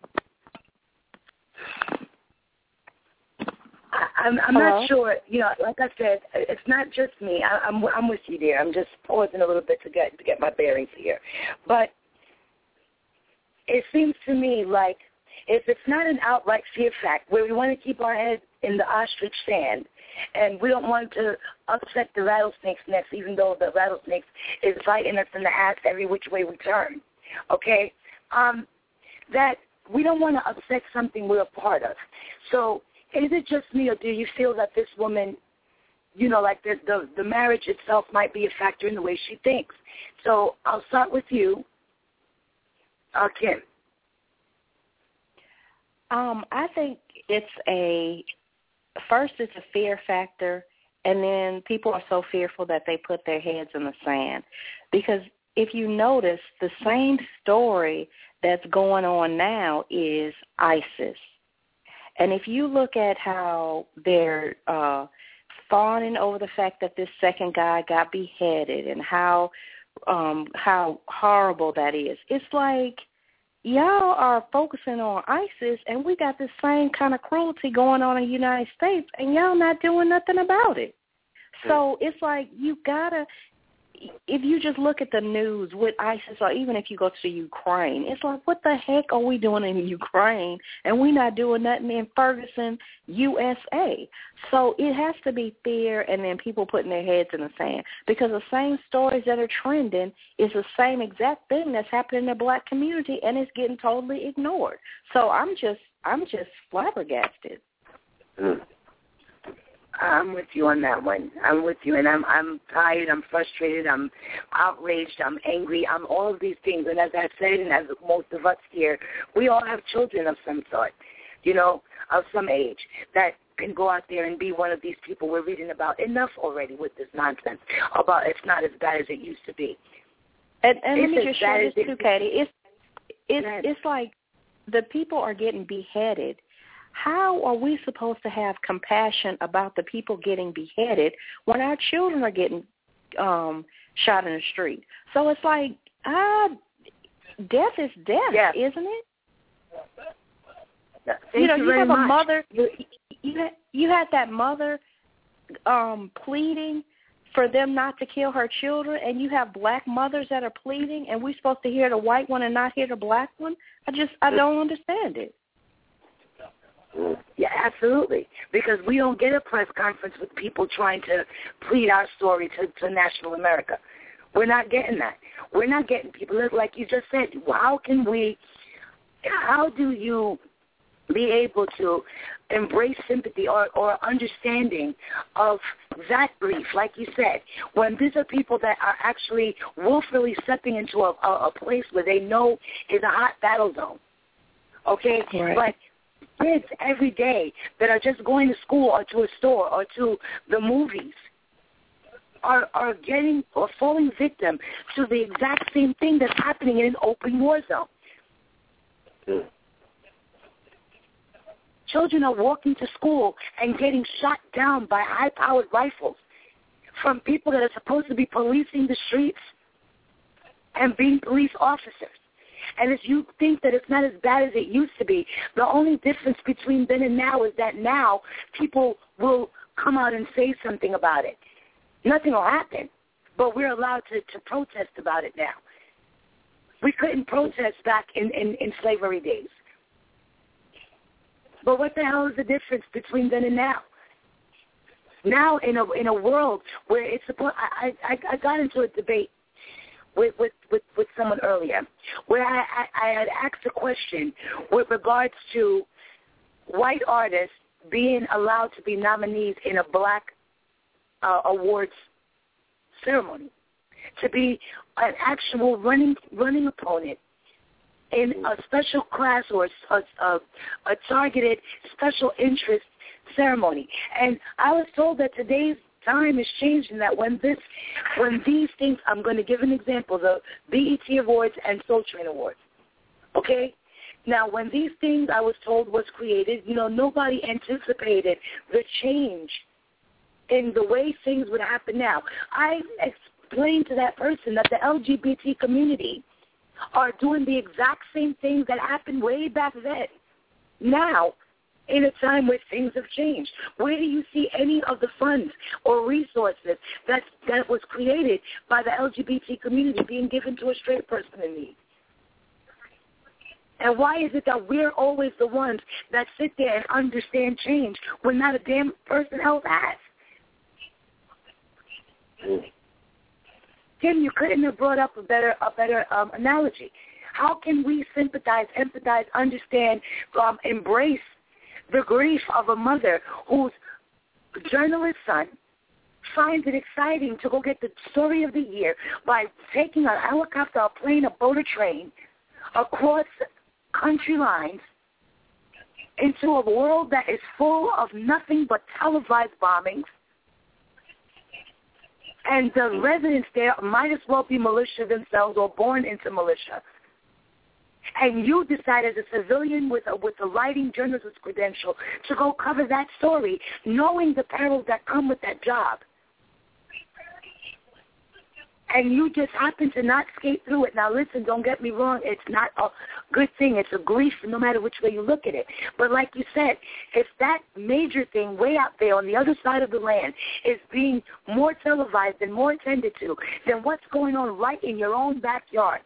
C: I, I'm, I'm not sure. You know, like I said, it's not just me. I, I'm, I'm with you there. I'm just pausing a little bit to get to get my bearings here. But it seems to me like if it's not an outright fear fact where we want to keep our head in the ostrich sand and we don't want to upset the rattlesnake's necks, even though the rattlesnake is biting us in the ass every which way we turn, okay, um, that we don't want to upset something we're a part of. So is it just me, or do you feel that this woman, you know, like the, the, the marriage itself might be a factor in the way she thinks? So I'll start with you, uh, Kim.
H: Um, I think it's a, first it's a fear factor, and then people are so fearful that they put their heads in the sand. Because if you notice, the same story that's going on now is ISIS. And if you look at how they're uh, fawning over the fact that this second guy got beheaded and how um, how horrible that is, it's like y'all are focusing on ISIS, and we got this same kind of cruelty going on in the United States, and y'all not doing nothing about it. So it's like you got to, if you just look at the news with ISIS, or even if you go to Ukraine, it's like, what the heck are we doing in Ukraine, and we're not doing nothing in Ferguson, U S A? So it has to be fear and then people putting their heads in the sand, because the same stories that are trending is the same exact thing that's happening in the black community, and it's getting totally ignored. So I'm just, I'm just flabbergasted.
C: Mm. I'm with you on that one. I'm with you, and I'm I'm tired. I'm frustrated. I'm outraged. I'm angry. I'm all of these things. And as I said, and as most of us here, we all have children of some sort, you know, of some age that can go out there and be one of these people we're reading about. Enough already with this nonsense about it's not as bad as it used to be.
H: And, and let me just share this
C: it,
H: too, Katie. It's it's it's like the people are getting beheaded. How are we supposed to have compassion about the people getting beheaded when our children are getting um, shot in the street? So it's like, ah, death is death,
C: yeah.
H: isn't it?
C: Thank
H: you know,
C: you,
H: you
C: very
H: have
C: much.
H: a mother. You had, you had that mother um, pleading for them not to kill her children, and you have black mothers that are pleading, and we're supposed to hear the white one and not hear the black one. I just, I don't understand it.
C: Yeah, absolutely. Because we don't get a press conference with people trying to plead our story to, to national America. We're not getting that. We're not getting people, like you just said, how can we, how do you be able to embrace sympathy or, or understanding of that grief, like you said, when these are people that are actually willfully stepping into a, a, a place where they know is a hot battle zone, okay?
H: Right.
C: But kids every day that are just going to school or to a store or to the movies are are getting or falling victim to the exact same thing that's happening in an open war zone. Mm. Children are walking to school and getting shot down by high-powered rifles from people that are supposed to be policing the streets and being police officers. And if you think that it's not as bad as it used to be, the only difference between then and now is that now people will come out and say something about it. Nothing will happen, but we're allowed to, to protest about it now. We couldn't protest back in, in, in slavery days. But what the hell is the difference between then and now? Now in a in a world where it's supposed, I, I, I got into a debate With, with, with, with someone earlier, where I, I, I had asked a question with regards to white artists being allowed to be nominees in a black uh, awards ceremony, to be an actual running running opponent in a special class or a, a, a targeted special interest ceremony. And I was told that today's time is changing, that when this, when these things, I'm going to give an example, the B E T Awards and Soul Train Awards, okay? Now, when these things, I was told, was created, you know, nobody anticipated the change in the way things would happen now. I explained to that person that the L G B T community are doing the exact same things that happened way back then, now, in a time where things have changed. Where do you see any of the funds or resources that that was created by the L G B T community being given to a straight person in need? And why is it that we're always the ones that sit there and understand change when not a damn person else has? Mm. Tim, you couldn't have brought up a better a better um, analogy. How can we sympathize, empathize, understand, um, embrace the grief of a mother whose journalist son finds it exciting to go get the story of the year by taking a helicopter, a plane, a boat, a train across country lines into a world that is full of nothing but televised bombings, and the residents there might as well be militia themselves or born into militia. And you decide as a civilian with a, with a writing journalist credential to go cover that story, knowing the perils that come with that job. And you just happen to not skate through it. Now, listen, don't get me wrong. It's not a good thing. It's a grief no matter which way you look at it. But like you said, if that major thing way out there on the other side of the land is being more televised and more attended to, then what's going on right in your own backyard?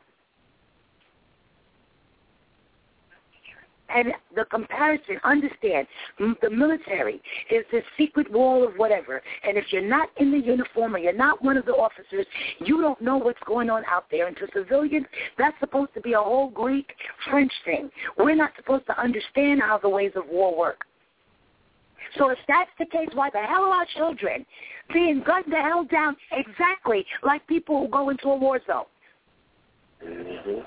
C: And the comparison, understand, the military is this secret wall of whatever. And if you're not in the uniform or you're not one of the officers, you don't know what's going on out there. And to civilians, that's supposed to be a whole Greek, French thing. We're not supposed to understand how the ways of war work. So if that's the case, why the hell are our children being gunned the hell down exactly like people who go into a war zone?
I: Mm-hmm.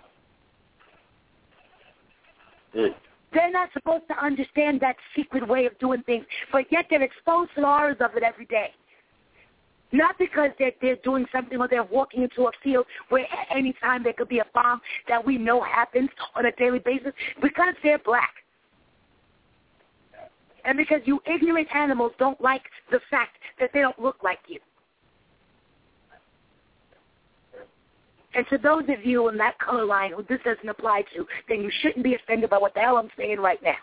I: Mm.
C: They're not supposed to understand that secret way of doing things, but yet they're exposed to the horrors of it every day. Not because they're, they're doing something or they're walking into a field where at any time there could be a bomb that we know happens on a daily basis, because they're black. And because you ignorant animals don't like the fact that they don't look like you. And to those of you in that color line who this doesn't apply to, then you shouldn't be offended by what the hell I'm saying right now.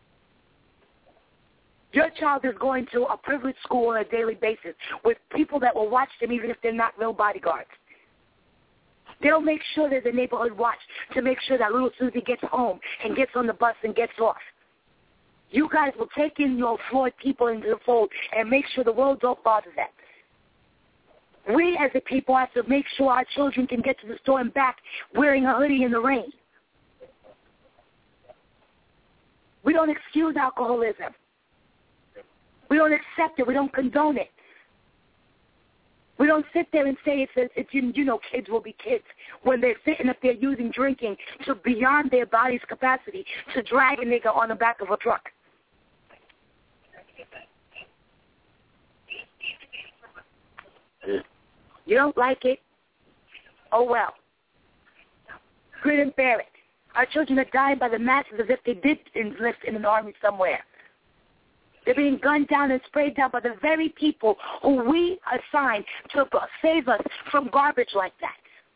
C: Your child is going to a privileged school on a daily basis with people that will watch them even if they're not real bodyguards. They'll make sure there's a neighborhood watch to make sure that little Susie gets home and gets on the bus and gets off. You guys will take in your flawed people into the fold and make sure the world don't bother them. We as a people have to make sure our children can get to the store and back wearing a hoodie in the rain. We don't excuse alcoholism. We don't accept it. We don't condone it. We don't sit there and say it's, a, it's you, you know, kids will be kids when they're sitting up there using drinking to beyond their body's capacity to drag a nigga on the back of a truck. You don't like it? Oh, well. Grin and bear it. Our children are dying by the masses as if they did enlist in an army somewhere. They're being gunned down and sprayed down by the very people who we assign to save us from garbage like that.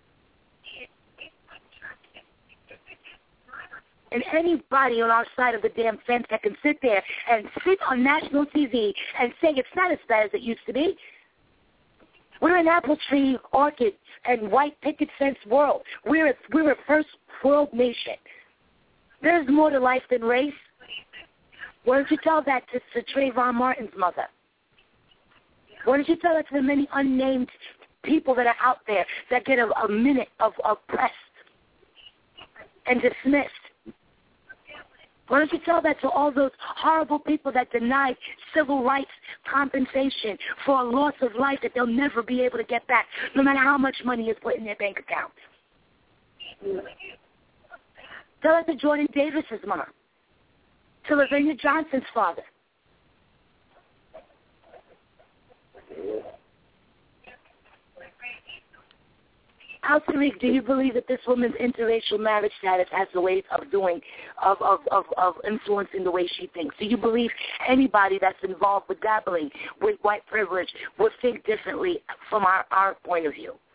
C: And anybody on our side of the damn fence that can sit there and sit on national T V and say it's not as bad as it used to be. We're an apple tree, orchid, and white picket fence world. We're a, we're a first world nation. There's more to life than race. Why don't you tell that to, to Trayvon Martin's mother? Why don't you tell that to the many unnamed people that are out there that get a, a minute of, of press and dismissed? Why don't you tell that to all those horrible people that denied civil rights compensation for a loss of life that they'll never be able to get back, no matter how much money is put in their bank account? Tell that to Jordan Davis's mom, to Lavinia Johnson's father. How, Tariq, do you believe that this woman's interracial marriage status has the ways of doing, of, of, of, of influencing the way she thinks? Do you believe anybody that's involved with dabbling with white privilege would think differently from our, our point of view?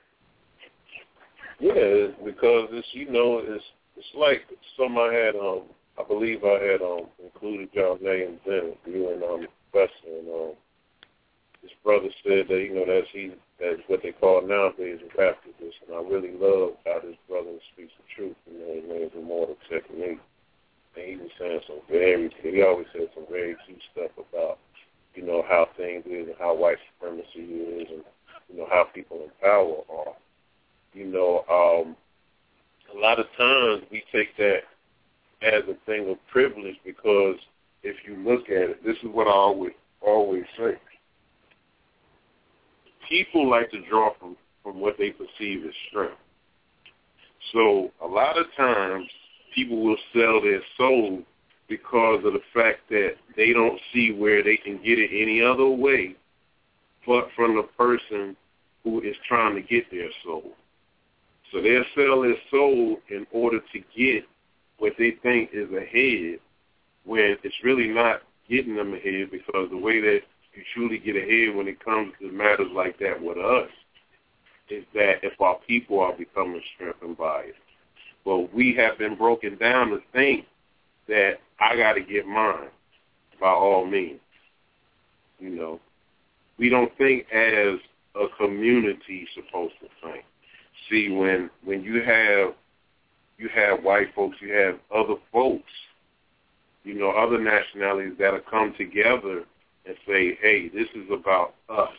I: Yeah, because it's, you know, it's it's like some I had, um, I believe I had um, included y'all names in it, you and um, Professor and um, his brother said that, you know, that's he that's what they call nowadays a Baptist, and I really love how this brother speaks the truth. You know, his name is Immortal Technique. And he was saying some very, he always said some very key stuff about, you know, how things is and how white supremacy is and, you know, how people in power are. You know, um, a lot of times we take that as a thing of privilege because if you look at it, this is what I always, always say. People like to draw from, from what they perceive as strength. So a lot of times people will sell their soul because of the fact that they don't see where they can get it any other way but from the person who is trying to get their soul. So they'll sell their soul in order to get what they think is ahead when it's really not getting them ahead, because the way that you truly get ahead when it comes to matters like that with us is that if our people are becoming strengthened by it. But we have been broken down to think that I got to get mine by all means. You know, we don't think as a community supposed to think. See, when when you have you have white folks, you have other folks, you know, other nationalities that'll come together and say, hey, this is about us.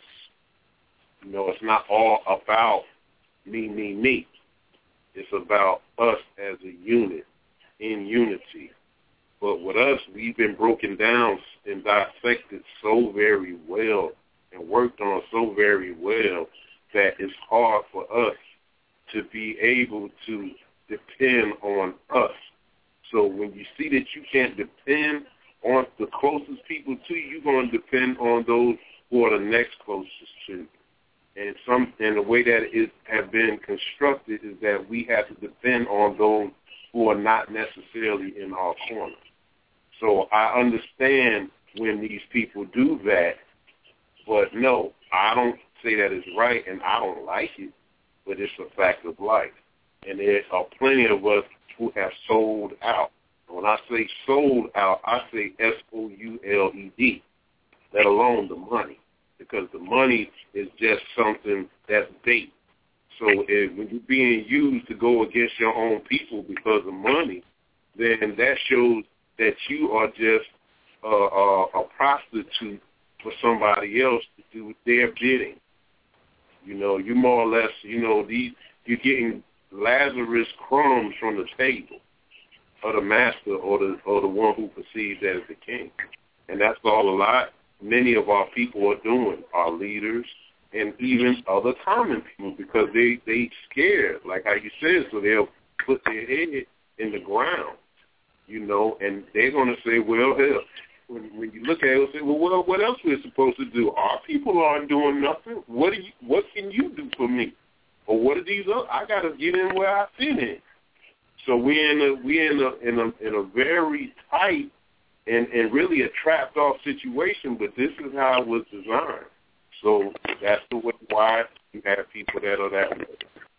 I: You know, it's not all about me, me, me. It's about us as a unit, in unity. But with us, we've been broken down and dissected so very well and worked on so very well that it's hard for us to be able to depend on us. So when you see that you can't depend on the closest people to you, you're going to depend on those who are the next closest to you. And some, and the way that it has been constructed is that we have to depend on those who are not necessarily in our corner. So I understand when these people do that, but no, I don't say that it's right, and I don't like it, but it's a fact of life. And there are plenty of us who have sold out. When I say sold out, I say S O U L E D, let alone the money, because the money is just something that's bait. So if, when you're being used to go against your own people because of money, then that shows that you are just uh, a, a prostitute for somebody else to do their bidding. You know, you more or less, you know, these you're getting Lazarus crumbs from the table of the master or the or the one who perceives as the king. And that's all a lot many of our people are doing, our leaders and even other common people, because they, they scared, like how you said, so they'll put their head in the ground, you know, and they're going to say, well, hell, when, when you look at it, they'll say, well, what, what else we're supposed to do? Our people aren't doing nothing. What do you, what can you do for me? Or what are these other? I got to get in where I fit in. So we're in a we're in a in a in a very tight and, and really a trapped off situation, but this is how it was designed. So that's the way why you have people that are that way.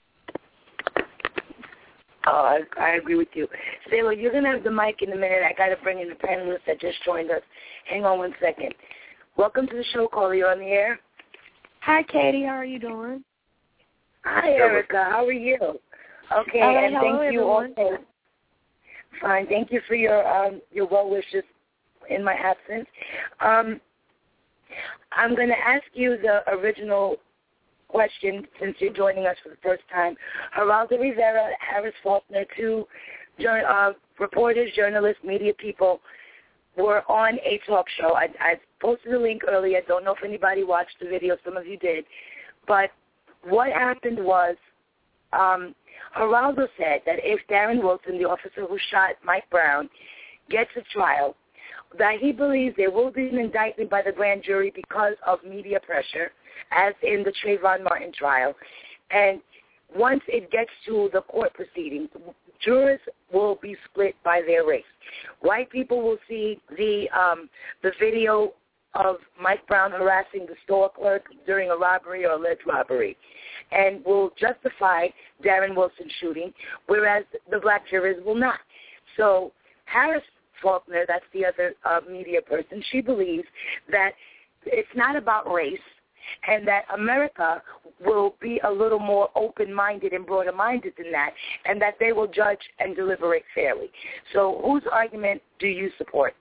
C: Oh, I, I agree with you. Sailor, you're going to have the mic in a minute. I got to bring in the panelists that just joined us. Hang on one second. Welcome to the show, caller. You're on the air.
L: Hi, Katie. How are you doing?
C: Hi, Erica. How are you? Okay,
L: Hello,
C: and
L: hello,
C: thank you
L: everyone.
C: also. Fine. Thank you for your um, your well wishes in my absence. Um, I'm going to ask you the original question since you're joining us for the first time. Geraldo Rivera, Harris Faulkner, two uh, reporters, journalists, media people were on a talk show. I, I posted a link earlier. I don't know if anybody watched the video. Some of you did. But what happened was um, Geraldo said that if Darren Wilson, the officer who shot Mike Brown, gets a trial, that he believes there will be an indictment by the grand jury because of media pressure, as in the Trayvon Martin trial. And once it gets to the court proceedings, jurors will be split by their race. White people will see the um, the video of Mike Brown harassing the store clerk during a robbery or alleged robbery, and will justify Darren Wilson's shooting, whereas the black jurors will not. So Harris Faulkner, that's the other uh, media person, she believes that it's not about race. and that America will be a little more open-minded and broader-minded than that, and that they will judge and deliberate fairly. So whose argument do you support?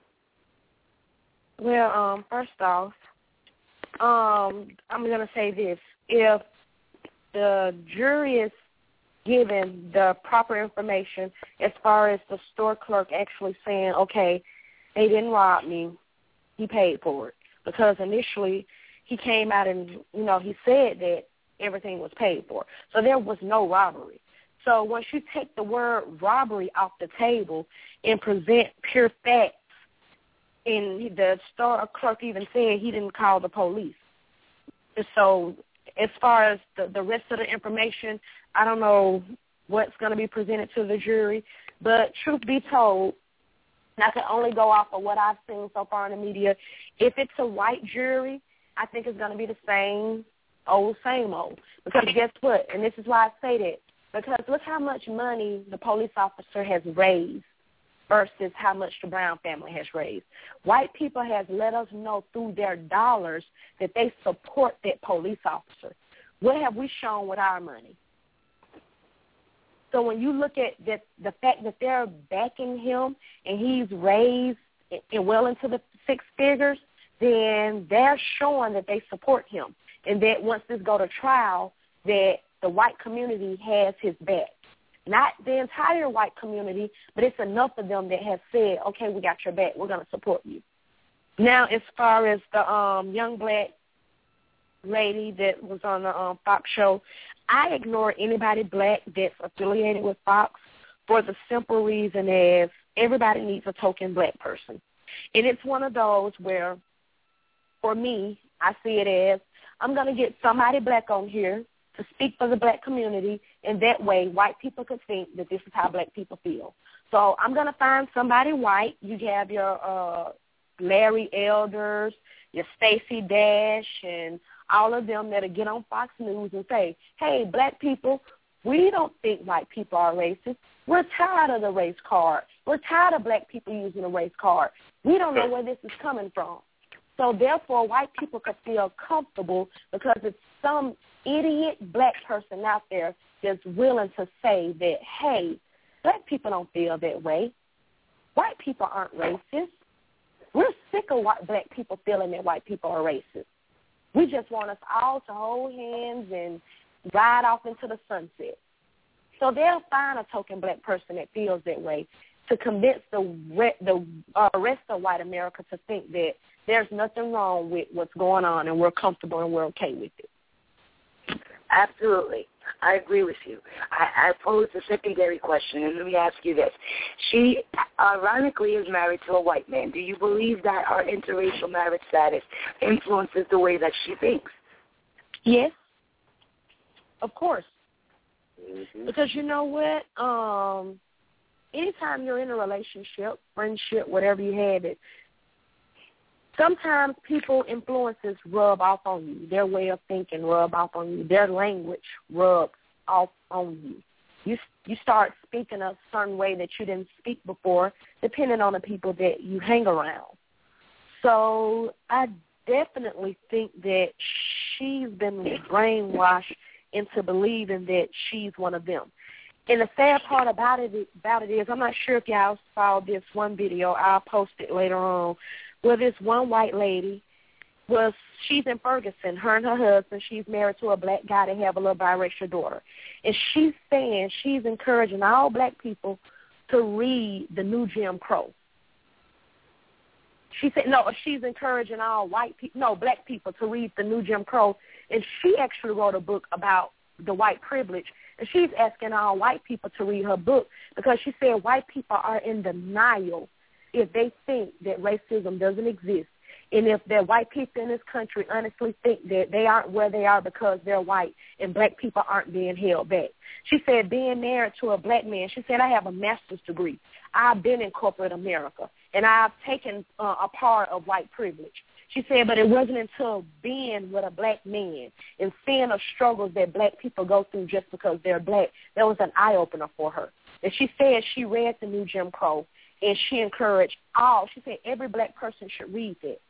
L: Well, um, first off, um, I'm going to say this. If the jury is given the proper information as far as the store clerk actually saying, okay, they didn't rob me, he paid for it. Because initially he came out and, you know, he said that everything was paid for. So there was no robbery. So once you take the word robbery off the table and present pure facts, and the store clerk even said he didn't call the police. So as far as the, the rest of the information, I don't know what's going to be presented to the jury. But truth be told, and I can only go off of what I've seen so far in the media, if it's a white jury, I think it's going to be the same old, same old. Because guess what? And this is why I say that. Because look how much money the police officer has raised versus how much the Brown family has raised. White people has let us know through their dollars that they support that police officer. What have we shown with our money? So when you look at that, the fact that they're backing him and he's raised and well into the six figures, then they're showing that they support him. And that once this go to trial, that the white community has his back. Not the entire white community, but it's enough of them that have said, okay, we got your back. We're going to support you. Now, as far as the um, young black lady that was on the um, Fox show, I ignore anybody black that's affiliated with Fox for the simple reason as everybody needs a token black person. And it's one of those where, for me, I see it as I'm going to get somebody black on here to speak for the black community, and that way white people could think that this is how black people feel. So I'm going to find somebody white. You have your uh, Larry Elders, your Stacey Dash, and all of them that'll get on Fox News and say, hey, black people, we don't think white people are racist. We're tired of the race card. We're tired of black people using the race card. We don't know where this is coming from. So therefore, white people could feel comfortable because it's some idiot black person out there that's willing to say that, hey, black people don't feel that way. White people aren't racist. We're sick of white, black people feeling that white people are racist. We just want us all to hold hands and ride off into the sunset. So they'll find a token black person that feels that way to convince the, re- the uh, rest of white America to think that there's nothing wrong with what's going on and we're comfortable and we're okay with it.
C: Absolutely. I agree with you. I, I posed a secondary question, and let me ask you this. She, ironically, is married to a white man. Do you believe that her interracial marriage status influences the way that she thinks?
L: Yes, of course.
C: Mm-hmm.
L: Because you know what? Um, anytime you're in a relationship, friendship, whatever you have it, sometimes people influences rub off on you. Their way of thinking rub off on you. Their language rubs off on you. You you start speaking a certain way that you didn't speak before, depending on the people that you hang around. So I definitely think that she's been brainwashed into believing that she's one of them. And the sad part about it about it is, I'm not sure if y'all saw this one video. I'll post it later on. Where this one white lady was, she's in Ferguson, her and her husband, she's married to a black guy. They have a little biracial daughter. And she's saying, she's encouraging all black people to read the new Jim Crow. She said, no, she's encouraging all white people, no, black people to read the new Jim Crow. And she actually wrote a book about the white privilege. And she's asking all white people to read her book because she said white people are in denial if they think that racism doesn't exist, and if the white people in this country honestly think that they aren't where they are because they're white and black people aren't being held back. She said, being married to a black man, she said, I have a master's degree. I've been in corporate America, and I've taken uh, a part of white privilege. She said, but it wasn't until being with a black man and seeing the struggles that black people go through just because they're black, that was an eye-opener for her. And she said she read the new Jim Crow, and she encouraged all. She said every black person should read it.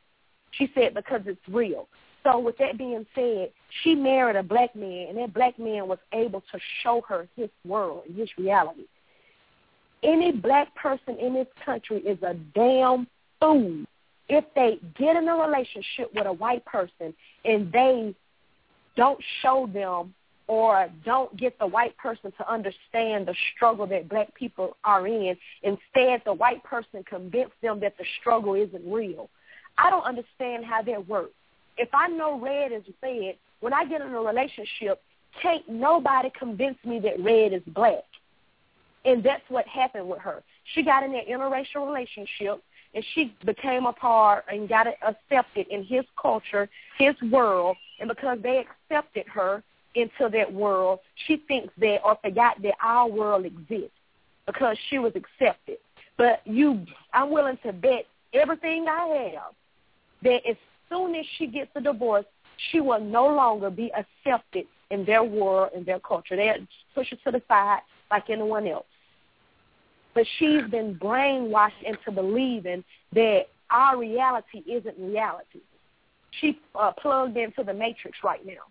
L: She said because it's real. So with that being said, she married a black man, and that black man was able to show her his world and his reality. Any black person in this country is a damn fool if they get in a relationship with a white person and they don't show them or don't get the white person to understand the struggle that black people are in. Instead, the white person convinced them that the struggle isn't real. I don't understand how that works. If I know red is red, when I get in a relationship, can't nobody convince me that red is black. And that's what happened with her. She got in that interracial relationship, and she became a part and got accepted in his culture, his world, and because they accepted her into that world, she thinks that or forgot that our world exists because she was accepted. But you, I'm willing to bet everything I have that as soon as she gets a divorce, she will no longer be accepted in their world and their culture. They'll push her to the side like anyone else. But she's been brainwashed into believing that our reality isn't reality. She uh, plugged into the matrix right now.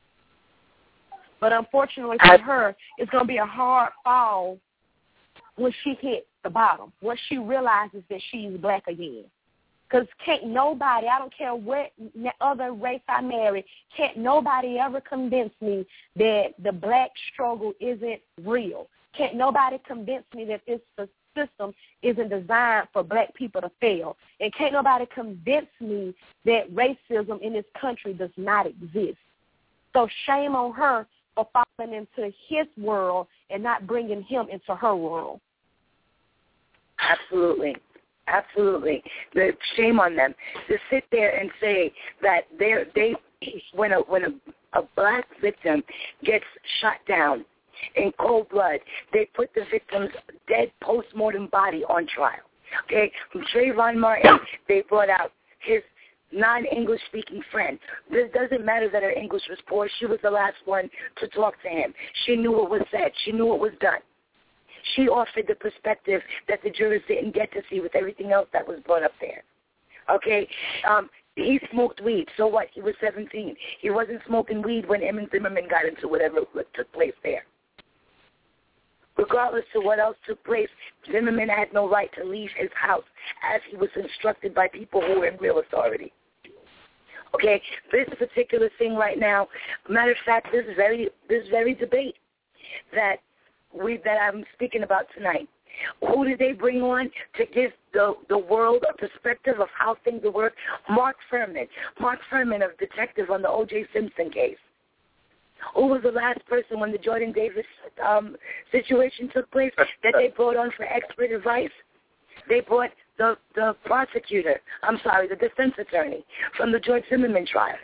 L: But unfortunately for her, it's going to be a hard fall when she hits the bottom, when she realizes that she's black again. Because can't nobody, I don't care what other race I marry, can't nobody ever convince me that the black struggle isn't real. Can't nobody convince me that this system isn't designed for black people to fail. And can't nobody convince me that racism in this country does not exist. So shame on her for falling into his world and not bringing him into her world.
C: Absolutely. Absolutely. The shame on them to sit there and say that they're, they when a when a, a black victim gets shot down in cold blood, they put the victim's dead post-mortem body on trial. Okay? From Trayvon Martin, they brought out his non-English speaking friend. This doesn't matter that her English was poor. She was the last one to talk to him. She knew what was said. She knew what was done. She offered the perspective that the jurors didn't get to see with everything else that was brought up there. Okay? Um, he smoked weed. So what? He was seventeen. He wasn't smoking weed when Emin Zimmerman got into whatever took place there. Regardless of what else took place, Zimmerman had no right to leave his house as he was instructed by people who were in real authority. Okay? This particular thing right now, matter of fact, this very, this very debate that we that I'm speaking about tonight. Who did they bring on to give the, the world a perspective of how things work? Mark Furman. Mark Furman, a detective on the O J Simpson case. Who was the last person when the Jordan Davis um, situation took place that they brought on for expert advice? They brought the, the prosecutor, I'm sorry, the defense attorney from the George Zimmerman trial.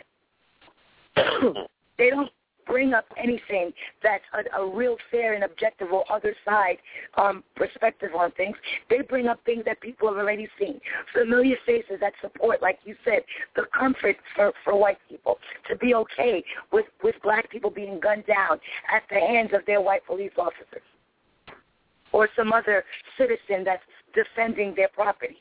C: They don't bring up anything that's a, a real fair and objective or other side um, perspective on things. They bring up things that people have already seen, familiar faces that support, like you said, the comfort for, for white people to be okay with, with black people being gunned down at the hands of their white police officers or some other citizen that's defending their property,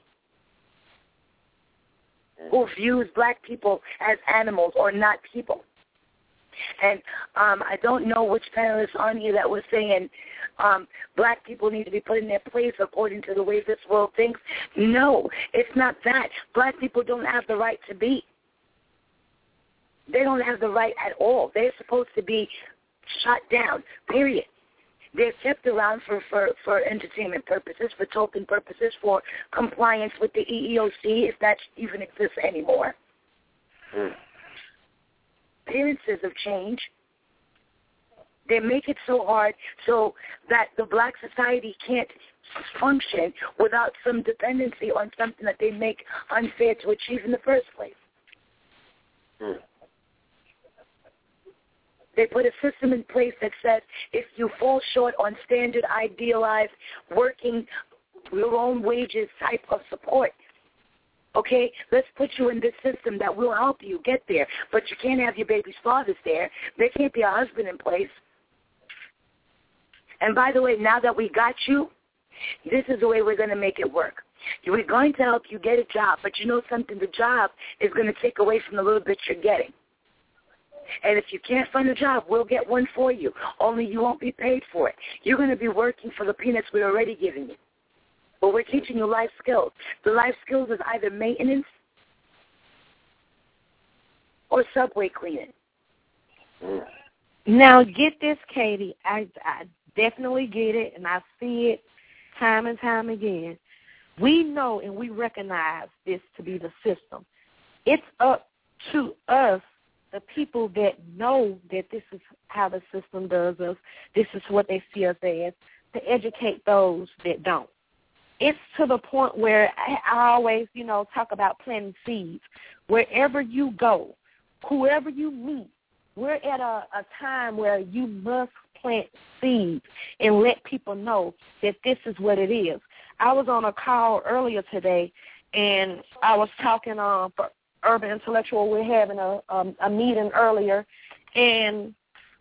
C: who views black people as animals or not people. And um, I don't know which panelists on here that was saying um, black people need to be put in their place according to the way this world thinks. No, it's not that. Black people don't have the right to be. They don't have the right at all. They're supposed to be shot down, period. They're kept around for, for, for entertainment purposes, for token purposes, for compliance with the E E O C, if that even exists anymore. Mm. Appearances of change. They make it so hard so that the black society can't function without some dependency on something that they make unfair to achieve in the first place. Hmm. They put a system in place that says if you fall short on standard, idealized, working your own wages type of support, okay, let's put you in this system that will help you get there. But you can't have your baby's fathers there. There can't be a husband in place. And by the way, now that we got you, this is the way we're going to make it work. We're going to help you get a job, but you know something? The job is going to take away from the little bit you're getting. And if you can't find a job, we'll get one for you, only you won't be paid for it. You're going to be working for the peanuts we're already giving you. But we're teaching you life skills. The life skills is either maintenance or subway cleaning.
L: Now, get this, Katie. I, I definitely get it, and I see it time and time again. We know and we recognize this to be the system. It's up to us, the people that know that this is how the system does us, this is what they see us as, to educate those that don't. It's to the point where I, I always, you know, talk about planting seeds. Wherever you go, whoever you meet, we're at a, a time where you must plant seeds and let people know that this is what it is. I was on a call earlier today, and I was talking um, for Urban Intellectual. We're having a, um, a meeting earlier, and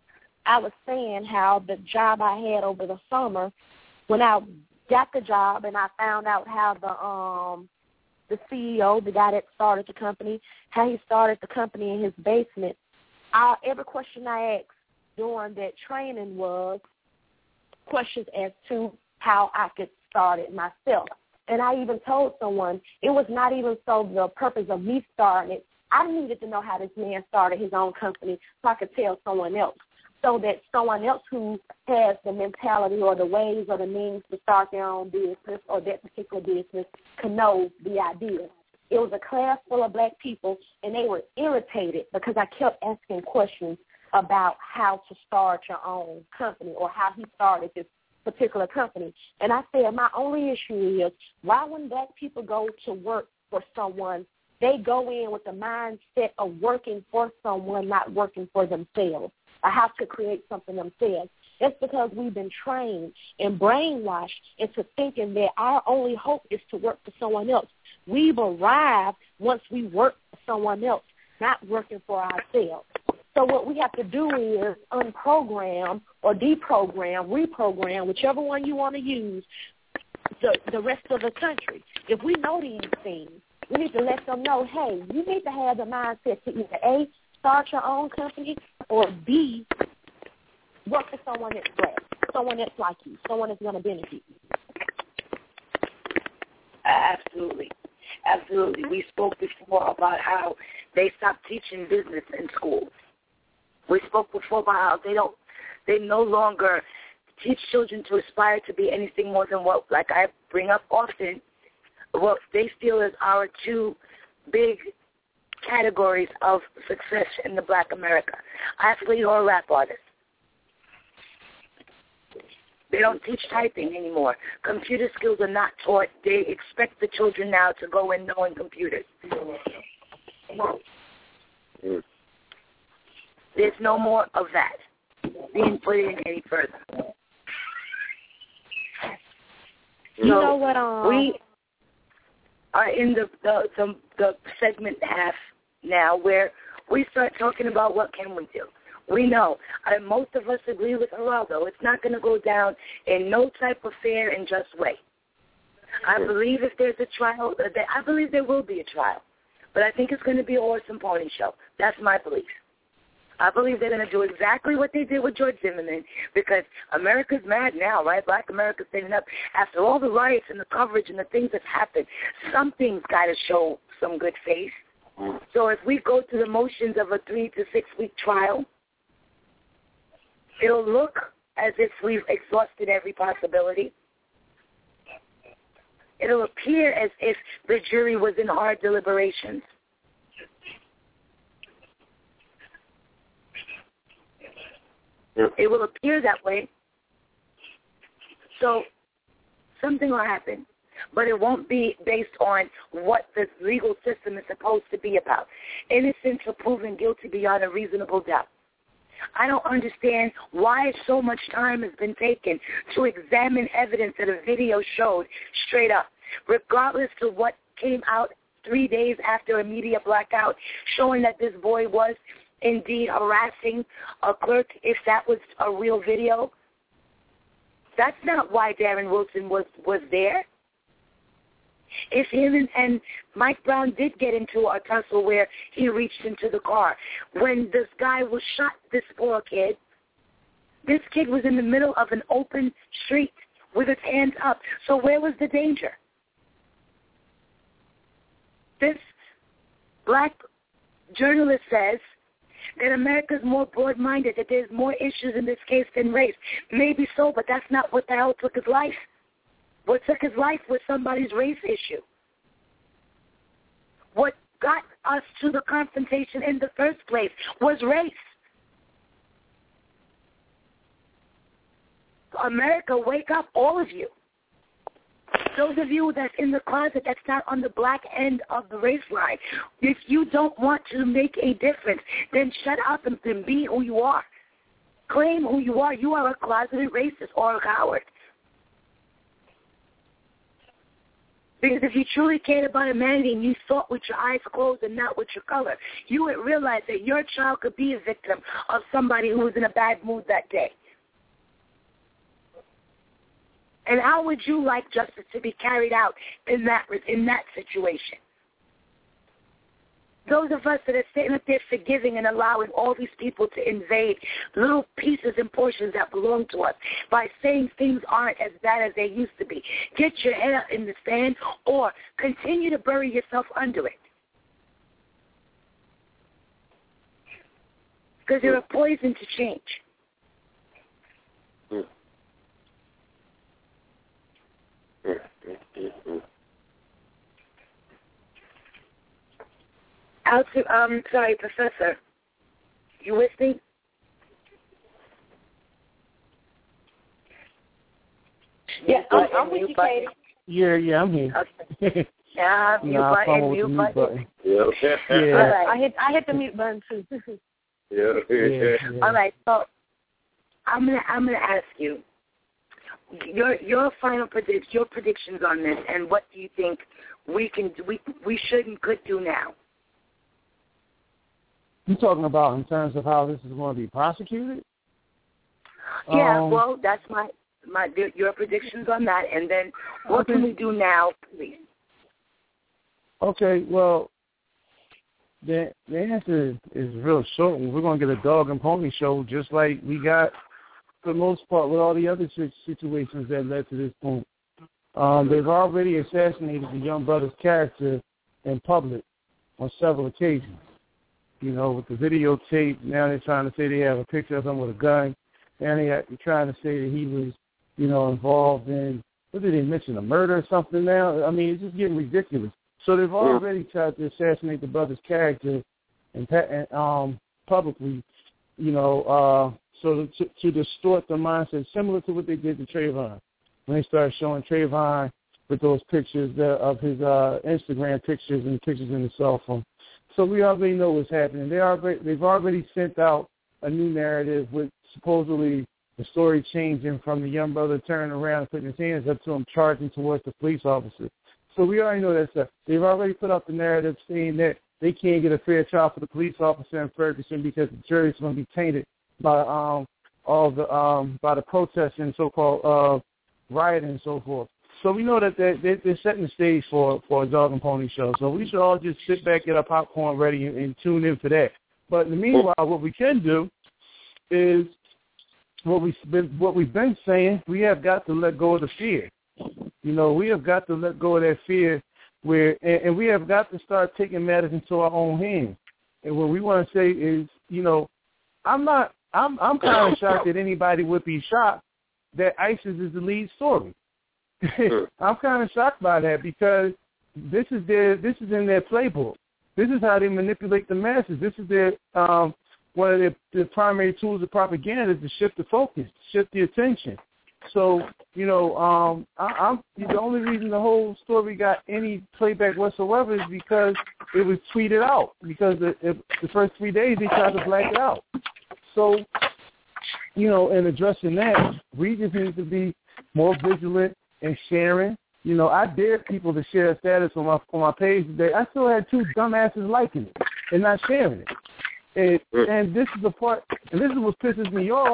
L: I was saying how the job I had over the summer, when I got the job and I found out how the um, the C E O, the guy that started the company, how he started the company in his basement, I, every question I asked during that training was questions as to how I could start it myself. And I even told someone it was not even so the purpose of me starting it. I needed to know how this man started his own company so I could tell someone else, so that someone else who has the mentality or the ways or the means to start their own business or that particular business can know the idea. It was a class full of black people, and they were irritated because I kept asking questions about how to start your own company or how he started this particular company. And I said, my only issue is, why when black people go to work for someone, they go in with the mindset of working for someone, not working for themselves, or how to create something themselves. It's because we've been trained and brainwashed into thinking that our only hope is to work for someone else. We've arrived once we work for someone else, not working for ourselves. So what we have to do is unprogram or deprogram, reprogram, whichever one you want to use, the, the rest of the country. If we know these things, we need to let them know, hey, you need to have the mindset to either A, start your own company, or B, work for someone that's black, someone that's like you, someone that's going to benefit you.
C: Absolutely. Absolutely. We spoke before about how they stopped teaching business in schools. We spoke before about how they don't, they no longer teach children to aspire to be anything more than what, like I bring up often, what they feel is our two big categories of success in the black America, athlete or rap artist. They don't teach typing anymore. Computer skills are not taught. They expect the children now to go in knowing computers. There's no more of that being put in any further.
L: You so know what? Um,
C: we are in the, the the the segment half now where we start talking about what can we do. We know, and most of us agree with Geraldo, it's not going to go down in no type of fair and just way. I believe if there's a trial, I believe there will be a trial, but I think it's going to be a horse and pony show. That's my belief. I believe they're going to do exactly what they did with George Zimmerman, because America's mad now, right? Black America's standing up. After all the riots and the coverage and the things that happened, something's got to show some good face. So if we go through the motions of a three to six week trial, it'll look as if we've exhausted every possibility. It'll appear as if the jury was in hard deliberations. It will appear that way. So something will happen, but it won't be based on what the legal system is supposed to be about. Innocent or proven guilty beyond a reasonable doubt. I don't understand why so much time has been taken to examine evidence that a video showed straight up, regardless of what came out three days after a media blackout, showing that this boy was indeed harassing a clerk, if that was a real video. That's not why Darren Wilson was, was there. If him and, and Mike Brown did get into a tussle where he reached into the car, when this guy was shot, this poor kid, this kid was in the middle of an open street with his hands up. So where was the danger? This black journalist says that America's more broad-minded, that there's more issues in this case than race. Maybe so, but that's not what the hell took his life. What took his life was somebody's race issue. What got us to the confrontation in the first place was race. America, wake up, all of you. Those of you that's in the closet that's not on the black end of the race line, if you don't want to make a difference, then shut up and, and be who you are. Claim who you are. You are a closeted racist or a coward. Because if you truly cared about humanity and you thought with your eyes closed and not with your color, you would realize that your child could be a victim of somebody who was in a bad mood that day. And how would you like justice to be carried out in that in that situation? Those of us that are sitting up there forgiving and allowing all these people to invade little pieces and portions that belong to us by saying things aren't as bad as they used to be. Get your head up in the sand or continue to bury yourself under it. Because they're a poison to change.
I: Mm. Mm, mm, mm, mm.
C: Out to, um, sorry, Professor. You listening?
L: Yeah, I'm, I'm with you, Katie.
J: Yeah, yeah, I'm here.
C: Okay. Yeah, mute
J: no,
C: button, mute button.
J: button.
I: Yeah.
J: yeah.
L: All right. I hit I hit the mute button too.
I: yeah.
J: yeah, yeah.
C: All right, so I'm gonna I'm gonna ask you your your final predict your predictions on this, and what do you think we can we we should and could do now?
J: You talking about in terms of how this is going to be prosecuted?
C: Yeah,
J: um,
C: well, that's my my your predictions on that, and then what okay. can we do now, please?
J: Okay, well, the the answer is real short. We're going to get a dog and pony show just like we got, for the most part, with all the other situations that led to this point. Um, they've already assassinated the young brother's character in public on several occasions. You know, with the videotape, now they're trying to say they have a picture of him with a gun. Now they're trying to say that he was, you know, involved in, what did they mention, a murder or something now? I mean, it's just getting ridiculous. So they've already tried to assassinate the brother's character and, and um, publicly, you know, uh, so to, to distort the mindset, similar to what they did to Trayvon. When they started showing Trayvon with those pictures of his uh, Instagram pictures and pictures in his cell phone. So we already know what's happening. They already, they've already sent out a new narrative with supposedly the story changing from the young brother turning around and putting his hands up to him, charging towards the police officer. So we already know that stuff. They've already put out the narrative saying that they can't get a fair trial for the police officer in Ferguson because the jury's going to be tainted by um, all the um, by the protests and so-called uh, rioting and so forth. So we know that they're, they're setting the stage for, for a dog and pony show. So we should all just sit back, get our popcorn ready, and, and tune in for that. But in the meanwhile, what we can do is what we've been, what we've been saying, we have got to let go of the fear. You know, we have got to let go of that fear, where, and, and we have got to start taking matters into our own hands. And what we want to say is, you know, I'm not, I'm, I'm kind of shocked that anybody would be shocked that ISIS is the lead story. I'm kind of shocked by that because this is their, this is in their playbook. This is how they manipulate the masses. This is their um, one of their, their primary tools of propaganda is to shift the focus, shift the attention. So you know, um, I, I'm the only reason the whole story got any playback whatsoever is because it was tweeted out. Because the, the first three days they tried to black it out. So you know, in addressing that, we just need to be more vigilant and sharing. You know, I dared people to share a status on my on my page today. I still had two dumbasses liking it and not sharing it. And, and this is the part, and this is what pisses me off.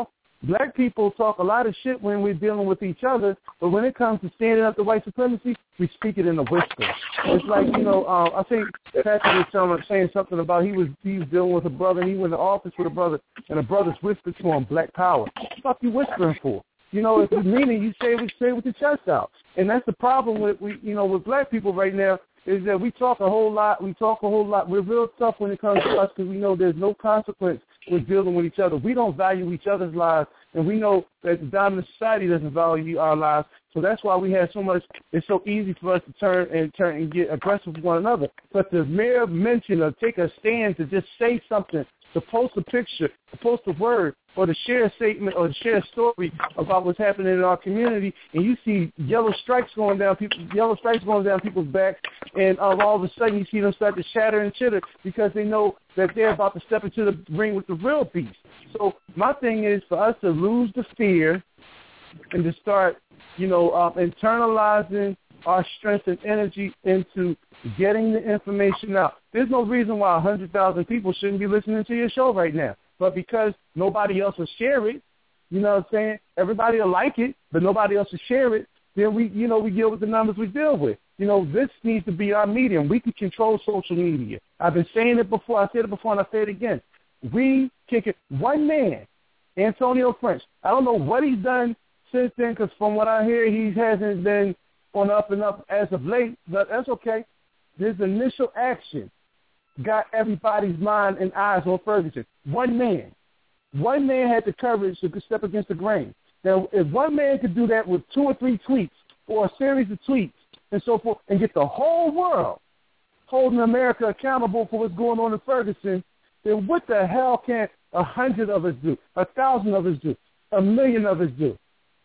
J: Black people talk a lot of shit when we're dealing with each other, but when it comes to standing up to white supremacy, we speak it in a whisper. It's like, you know, uh, I think Patrick was telling, saying something about he was he was dealing with a brother, and he went to office with a brother, and the brothers whispered to him, black power. What the fuck you whispering for? You know, if you mean it, you say it, say it with your chest out. And that's the problem with, we, you know, with black people right now, is that we talk a whole lot, we talk a whole lot. We're real tough when it comes to us because we know there's no consequence with dealing with each other. We don't value each other's lives, and we know that the dominant society doesn't value our lives. So that's why we have so much, it's so easy for us to turn and turn and get aggressive with one another. But the mere mention or take a stand to just say something, to post a picture, to post a word, or to share a statement or to share a story about what's happening in our community, and you see yellow stripes going down people, yellow stripes going down people's backs, and um, all of a sudden you see them start to shatter and chitter because they know that they're about to step into the ring with the real beast. So my thing is for us to lose the fear and to start, you know, um, internalizing our strength and energy into getting the information out. There's no reason why one hundred thousand people shouldn't be listening to your show right now. But because nobody else will share it, you know what I'm saying? Everybody will like it, but nobody else will share it. Then we, you know, we deal with the numbers we deal with. You know, this needs to be our medium. We can control social media. I've been saying it before. I said it before, and I say it again. We can get one man, Antonio French. I don't know what he's done since then, because from what I hear, he hasn't been on up and up as of late, but that's okay. This initial action got everybody's mind and eyes on Ferguson. One man. One man had the courage to step against the grain. Now, if one man could do that with two or three tweets or a series of tweets and so forth and get the whole world holding America accountable for what's going on in Ferguson, then what the hell can a hundred of us do, a thousand of us do, a million of us do,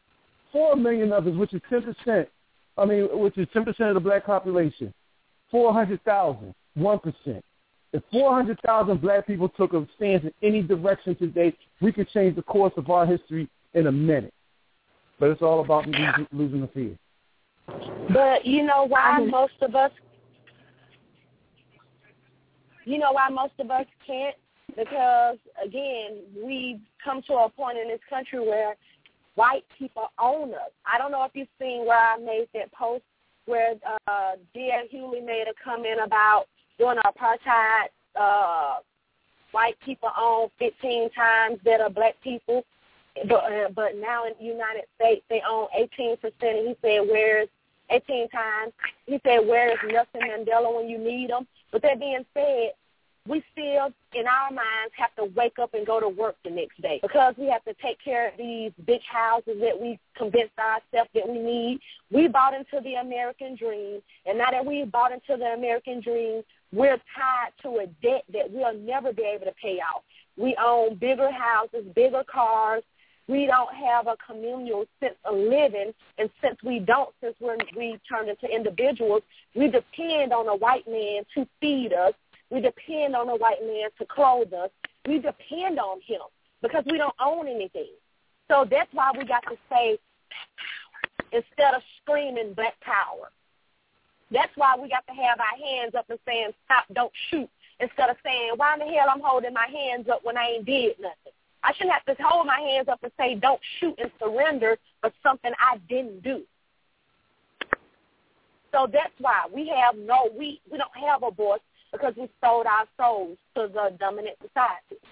J: four million of us, which is ten percent, I mean, which is ten percent of the black population, four hundred thousand, one percent. If four hundred thousand black people took a stance in any direction today, we could change the course of our history in a minute. But it's all about losing, losing the fear.
L: But you know why most of us, you know why most of us can't? Because, again, we've come to a point in this country where white people own us. I don't know if you've seen where I made that post where uh, D L Hughley made a comment about during apartheid, uh, white people own fifteen times better black people, but uh, but now in the United States they own eighteen percent. And he said, "Where's eighteen times?" He said, "Where's Nelson Mandela when you need him?" But that being said, we still, in our minds, have to wake up and go to work the next day because we have to take care of these big houses that we convinced ourselves that we need. We bought into the American dream, and now that we've bought into the American dream, we're tied to a debt that we'll never be able to pay off. We own bigger houses, bigger cars. We don't have a communal sense of living, and since we don't, since we're, we turned into individuals, we depend on a white man to feed us. We depend on a white man to clothe us. We depend on him because we don't own anything. So that's why we got to say instead of screaming black power. That's why we got to have our hands up and saying, stop, don't shoot, instead of saying, why in the hell I'm holding my hands up when I ain't did nothing. I shouldn't have to hold my hands up and say, don't shoot and surrender for something I didn't do. So that's why we have no, we, we don't have a voice because we sold our souls to the dominant society.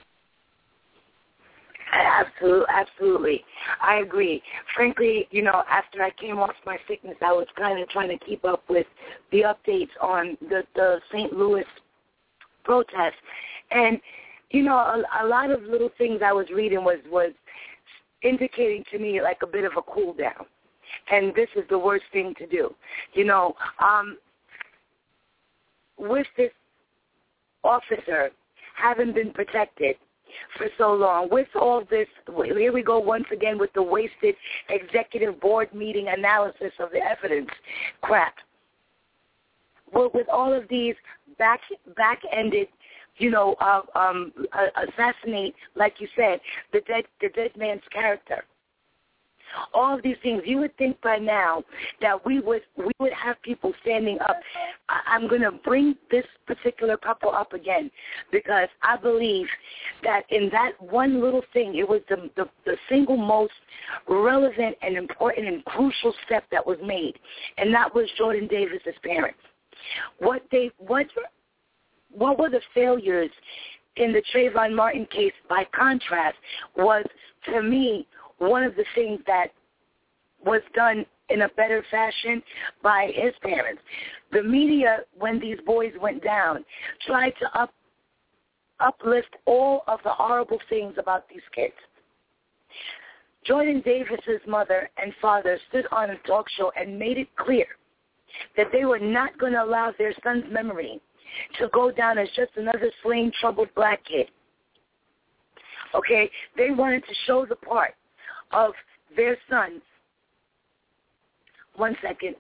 C: Absolutely, absolutely. I agree. Frankly, you know, after I came off my sickness, I was kind of trying to keep up with the updates on the, the Saint Louis protests. And, you know, a, a lot of little things I was reading was, was indicating to me like a bit of a cool down. And this is the worst thing to do. You know, um, with this officer having been protected for so long, with all this, here we go once again with the wasted executive board meeting analysis of the evidence crap. Well, with all of these back, back-ended, you know, uh, um, uh, assassinate, like you said, the dead, the dead man's character. All of these things, you would think by now that we would we would have people standing up. I, I'm going to bring this particular couple up again because I believe that in that one little thing, it was the, the, the single most relevant and important and crucial step that was made, and that was Jordan Davis's parents. What they what what were the failures in the Trayvon Martin case, by contrast, was, to me, one of the things that was done in a better fashion by his parents. The media, when these boys went down, tried to up, uplift all of the horrible things about these kids. Jordan Davis's mother and father stood on a talk show and made it clear that they were not going to allow their son's memory to go down as just another slain, troubled black kid. Okay? They wanted to show the part of their son. One second.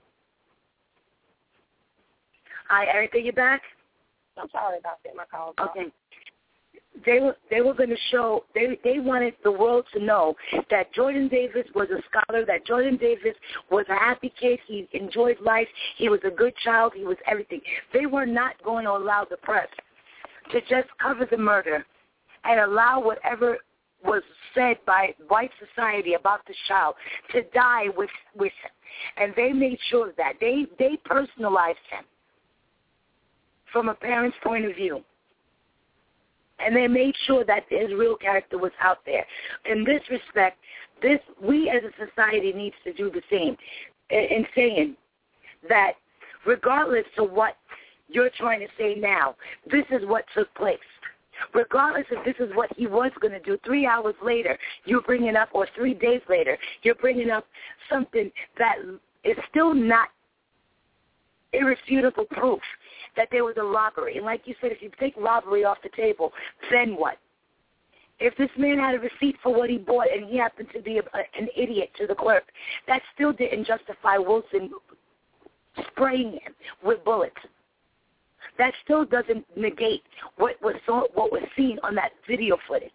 C: Hi, Erica, you back?
L: I'm sorry about that. My call.
C: Okay. They were they were going to show, they they wanted the world to know that Jordan Davis was a scholar, that Jordan Davis was a happy kid, he enjoyed life, he was a good child, he was everything. They were not going to allow the press to just cover the murder and allow whatever was said by white society about the child to die with with him. And they made sure of that. They, they personalized him from a parent's point of view. And they made sure that his real character was out there. In this respect, this we as a society needs to do the same in, in saying that regardless of what you're trying to say now, this is what took place. Regardless if this is what he was going to do, three hours later, you're bringing up, or three days later, you're bringing up something that is still not irrefutable proof that there was a robbery. And like you said, if you take robbery off the table, then what? If this man had a receipt for what he bought and he happened to be a, a, an idiot to the clerk, that still didn't justify Wilson spraying him with bullets. That still doesn't negate what was so, what was seen on that video footage.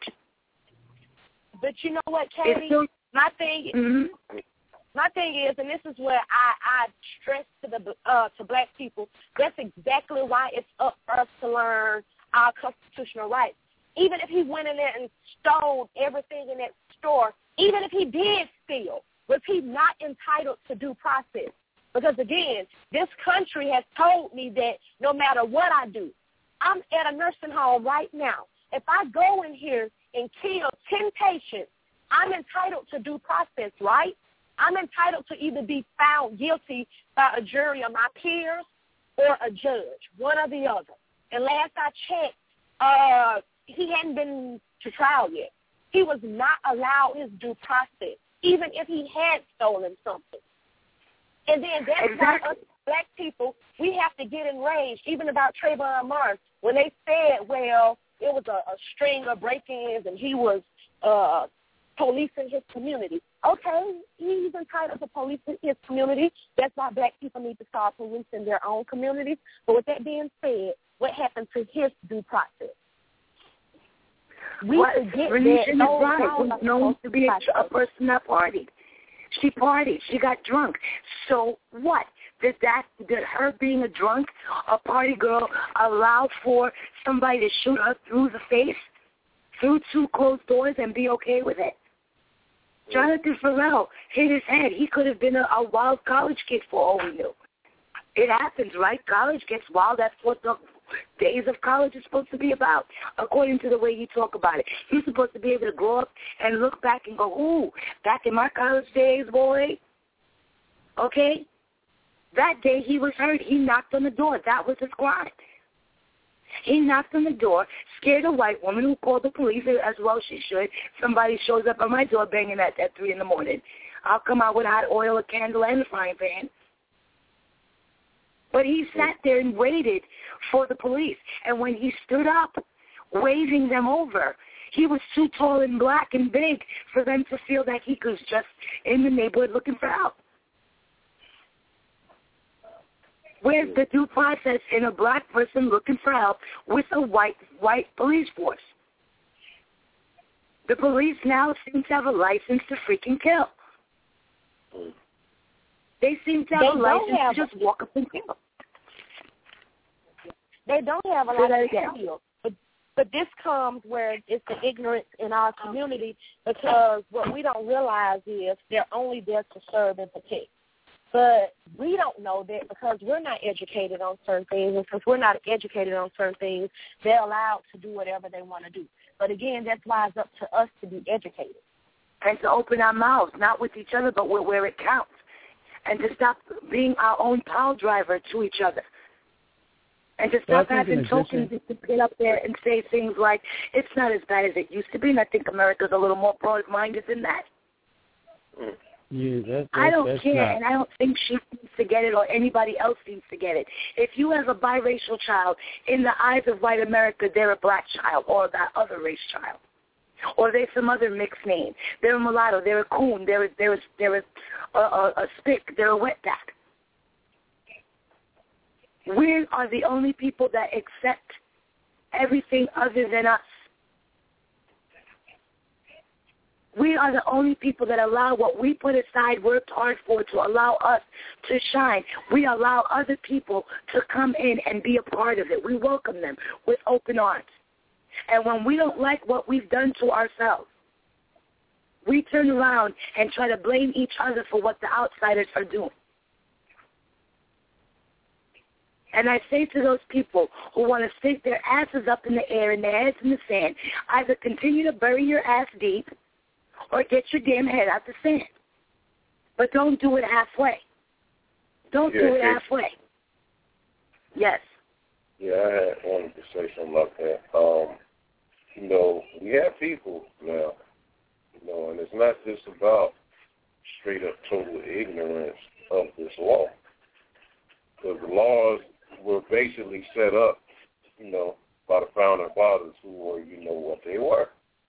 L: But you know what, Katie?
C: Still,
L: my thing,
C: mm-hmm.
L: my thing is, and this is where I, I stress to the uh, to black people, that's exactly why it's up for us to learn our constitutional rights. Even if he went in there and stole everything in that store, even if he did steal, was he not entitled to due process? Because, again, this country has told me that no matter what I do, I'm at a nursing home right now. If I go in here and kill ten patients, I'm entitled to due process, right? I'm entitled to either be found guilty by a jury of my peers or a judge, one or the other. And last I checked, uh, he hadn't been to trial yet. He was not allowed his due process, even if he had stolen something. And then that's
C: exactly.
L: why us black people, we have to get enraged, even about Trayvon Martin, when they said, well, it was a, a string of break-ins and he was uh, policing his community. Okay, he's entitled to policing his community. That's why black people need to start policing their own communities. But with that being said, what happened to his due process? We
C: what,
L: forget
C: Renisha
L: that
C: is
L: those
C: right.
L: laws
C: Who's
L: are
C: known to be a, a person that partied. She partied. She got drunk. So what? Did that, did her being a drunk, a party girl, allow for somebody to shoot her through the face, through two closed doors, and be okay with it? Jonathan Ferrell hit his head. He could have been a, a wild college kid for all we knew. It happens, right? College gets wild. That's what the days of college is supposed to be about, according to the way you talk about it. You're supposed to be able to grow up and look back and go, ooh, back in my college days, boy. Okay? That day he was hurt. He knocked on the door. That was his crime. He knocked on the door, scared a white woman who called the police, as well she should. Somebody shows up at my door banging at, at three in the morning. I'll come out with hot oil, a candle, and a frying pan. But he sat there and waited for the police. And when he stood up, waving them over, he was too tall and black and big for them to feel that he was just in the neighborhood looking for help. Where's the due process in a black person looking for help with a white white police force? The police now seem to have a license to freaking kill. They seem to have
L: they
C: a license
L: have
C: to just walk up and kill.
L: They don't have a
C: Say that
L: license
C: again.
L: to kill. But, But this comes where it's the ignorance in our community, because what we don't realize is they're only there to serve and protect. But we don't know that because we're not educated on certain things, and since we're not educated on certain things, they're allowed to do whatever they want to do. But again, that's why it's up to us to be educated.
C: And to open our mouths, not with each other, but where, where it counts. And to stop being our own pile driver to each other. And to stop
J: well,
C: having tokens to get up there and say things like, it's not as bad as it used to be, and I think America's a little more broad-minded than that.
I: Mm.
J: Yeah, that's, that's,
C: I don't
J: that's
C: care,
J: not.
C: and I don't think she needs to get it or anybody else needs to get it. If you have a biracial child, in the eyes of white America, they're a black child or that other race child. Or they're some other mixed name. They're a mulatto, they're a coon, they're a, they're a, they're a, a, a, a spick, they're a wetback. We are the only people that accept everything other than us. We are the only people that allow what we put aside, worked hard for, to allow us to shine. We allow other people to come in and be a part of it. We welcome them with open arms. And when we don't like what we've done to ourselves, we turn around and try to blame each other for what the outsiders are doing. And I say to those people who want to stick their asses up in the air and their heads in the sand, either continue to bury your ass deep or get your damn head out the sand. But don't do it halfway. Don't
I: yeah,
C: do it halfway. Yes.
I: Yeah, I had wanted to say something like that. Um, you know, we have people now, you know, and it's not just about straight up total ignorance of this law. Because the laws were basically set up, you know, by the founding fathers who were, you know, what they were.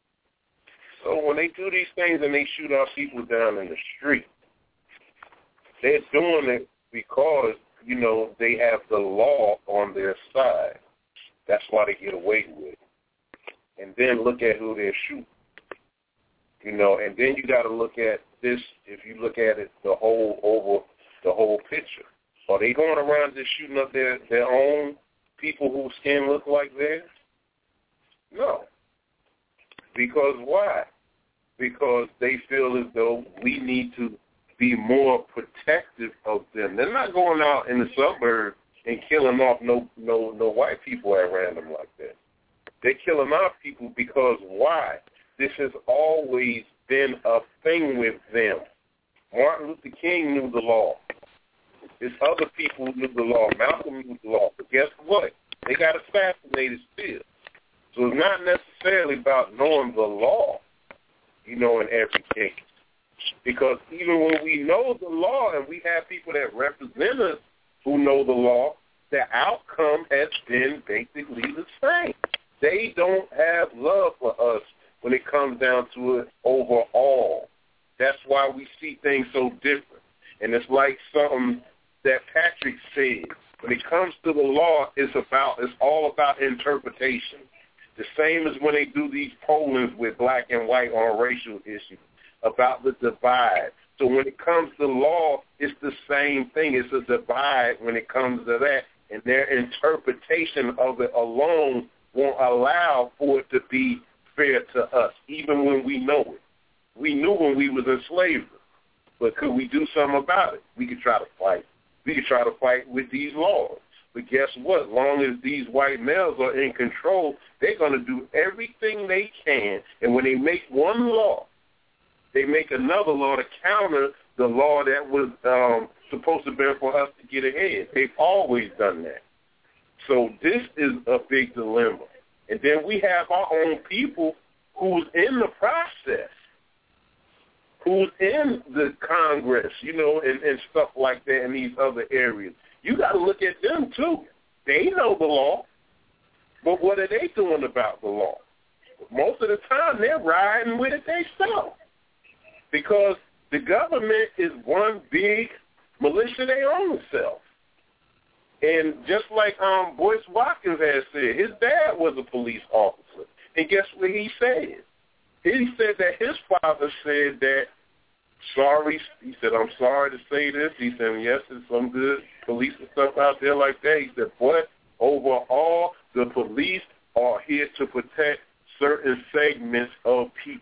I: So when they do these things and they shoot our people down in the street, they're doing it because, you know, they have the law on their side. That's why they get away with it. And then look at who they're shooting. You know, and then you got to look at this, if you look at it, the whole, over the whole picture. Are they going around just shooting up their, their own people whose skin look like theirs? No. Because why? Because they feel as though we need to be more protective of them. They're not going out in the suburbs and killing off no no no white people at random like that. They're killing off people because why? This has always been a thing with them. Martin Luther King knew the law. There's other people who knew the law. Malcolm knew the law. But guess what? They got assassinated still. So it's not necessarily about knowing the law, you know, in every case. Because even when we know the law and we have people that represent us who know the law, the outcome has been basically the same. They don't have love for us when it comes down to it overall. That's why we see things so different. And it's like something that Patrick said. When it comes to the law, it's about it's all about interpretation. The same as when they do these pollings with black and white on racial issues about the divide. So when it comes to law, it's the same thing. It's a divide when it comes to that. And their interpretation of it alone won't allow for it to be fair to us, even when we know it. We knew when we was in slavery. But could we do something about it? We could try to fight. We could try to fight with these laws. But guess what? As long as these white males are in control, they're going to do everything they can. And when they make one law, they make another law to counter the law that was um, supposed to be for us to get ahead. They've always done that. So this is a big dilemma. And then we have our own people who's in the process, who's in the Congress, you know, and, and stuff like that in these other areas. You got to look at them, too. They know the law, but what are they doing about the law? Most of the time, they're riding with it themselves because the government is one big militia they own itself. And just like um, Boyce Watkins has said, his dad was a police officer. And guess what he said? He said that his father said that, sorry, he said, I'm sorry to say this. He said, yes, there's some good police and stuff out there like that. He said, but overall, the police are here to protect certain segments of people.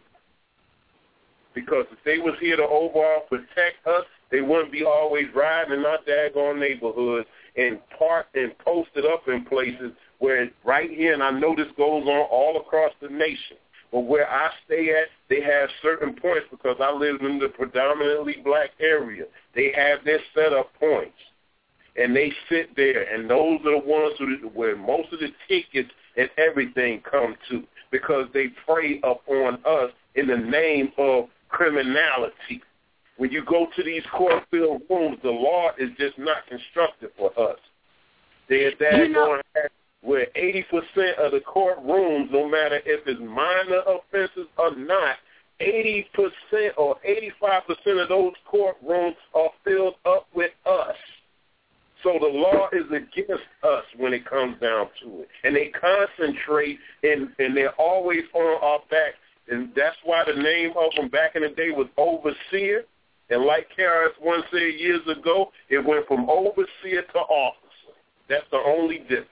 I: Because if they was here to overall protect us, they wouldn't be always riding in our daggone neighborhoods and parked and posted up in places where right here, and I know this goes on all across the nation, but where I stay at, they have certain points because I live in the predominantly black area. They have their setup points, and they sit there, and those are the ones who, where most of the tickets and everything come to because they prey upon us in the name of criminality. When you go to these court-filled rooms, the law is just not constructed for us. They're that you know, going where eighty percent of the courtrooms, no matter if it's minor offenses or not, eighty percent or eighty-five percent of those courtrooms are filled up with us. So the law is against us when it comes down to it. And they concentrate, and, and they're always on our back. And that's why the name of them back in the day was overseer. And like Karis once said years ago, it went from overseer to officer. That's the only difference.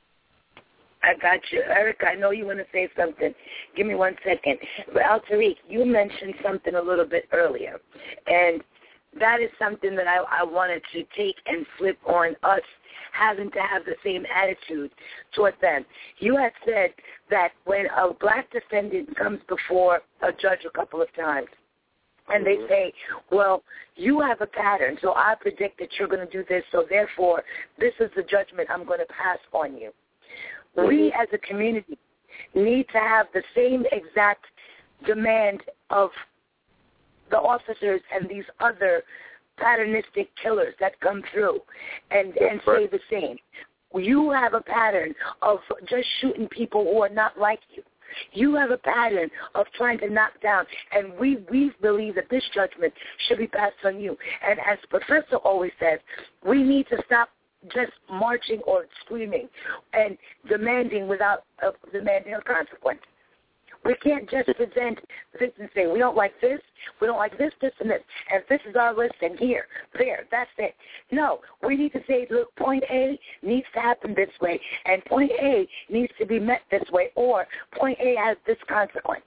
C: I got you. Eric, I know you want to say something. Give me one second. But Al Tariq, you mentioned something a little bit earlier. And that is something that I, I wanted to take and flip on us having to have the same attitude toward them. You had said that when a black defendant comes before a judge a couple of times, and they say, well, you have a pattern, so I predict that you're going to do this, so therefore this is the judgment I'm going to pass on you. Mm-hmm. We as a community need to have the same exact demand of the officers and these other patternistic killers that come through and, and say the same. You have a pattern of just shooting people who are not like you. You have a pattern of trying to knock down, and we, we believe that this judgment should be passed on you. And as Professor always says, we need to stop just marching or screaming and demanding without uh, demanding a consequence. We can't just present this and say, we don't like this, we don't like this, this, and this, and this is our list, and here, there, that's it. No, we need to say, look, point A needs to happen this way, and point A needs to be met this way, or point A has this consequence.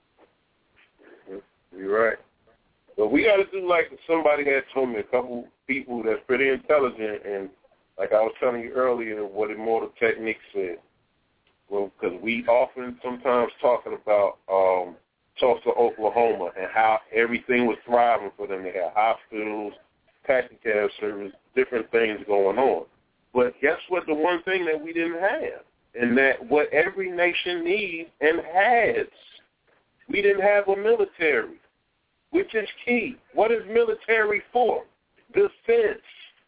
I: You're right. But we got to do like somebody had told me, a couple people that's pretty intelligent, and like I was telling you earlier, what Immortal Technique said. Well, because we often sometimes talking about um, Tulsa, Oklahoma, and how everything was thriving for them. They had hospitals, taxi cab service, different things going on. But guess what? The one thing that we didn't have, and that what every nation needs and has, we didn't have a military, which is key. What is military for? Defense.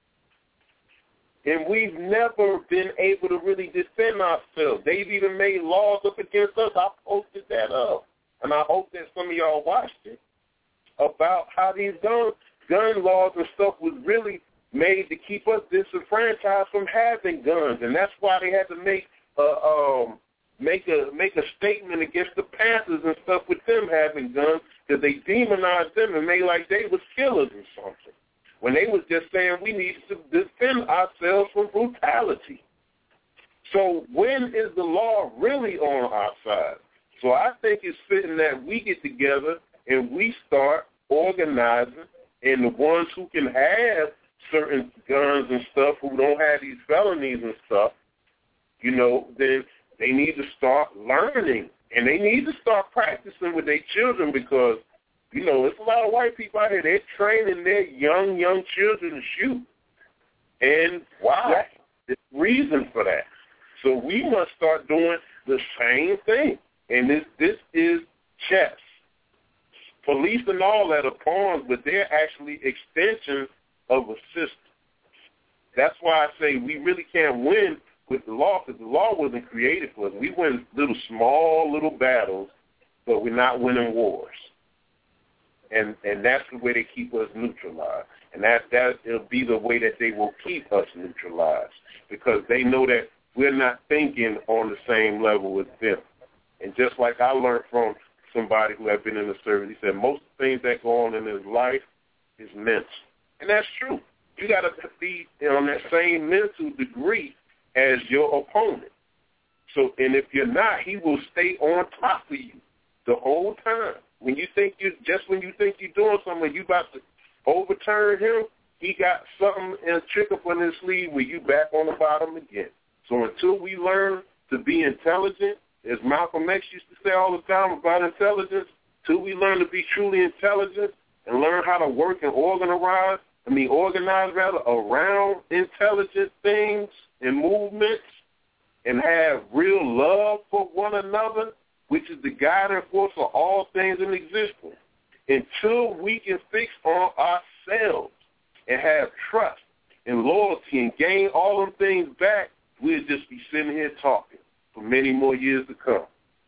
I: And we've never been able to really defend ourselves. They've even made laws up against us. I posted that up. And I hope that some of y'all watched it, about how these gun, gun laws and stuff was really made to keep us disenfranchised from having guns. And that's why they had to make a, um, make a, make a statement against the Panthers and stuff with them having guns, because they demonized them and made like they was killers or something, when they was just saying we need to defend ourselves from brutality. So when is the law really on our side? So I think it's fitting that we get together and we start organizing, and the ones who can have certain guns and stuff, who don't have these felonies and stuff, you know, then they need to start learning, and they need to start practicing with their children, because you know, there's a lot of white people out here, they're training their young, young children to shoot. And why? There's reason for that. So we must start doing the same thing. And this this is chess. Police and all that are pawns, but they're actually extensions of a system. That's why I say we really can't win with the law, because the law wasn't created for us. We win little, small, little battles, but we're not winning wars. And and that's the way they keep us neutralized. And that, that it'll be the way that they will keep us neutralized, because they know that we're not thinking on the same level as them. And just like I learned from somebody who had been in the service, he said most of the things that go on in his life is mental. And that's true. You got to be on that same mental degree as your opponent. So, and if you're not, he will stay on top of you the whole time. When you think you, just when you think you're doing something, you about to overturn him, he got something and a trick up on his sleeve where you back on the bottom again. So until we learn to be intelligent, as Malcolm X used to say all the time about intelligence, till we learn to be truly intelligent and learn how to work and organize, I mean organize rather, around intelligent things and movements, and have real love for one another, which is the guiding force of all things in existence. Until we can fix on ourselves and have trust and loyalty and gain all them things back, we'll just be sitting here talking for many more years to come.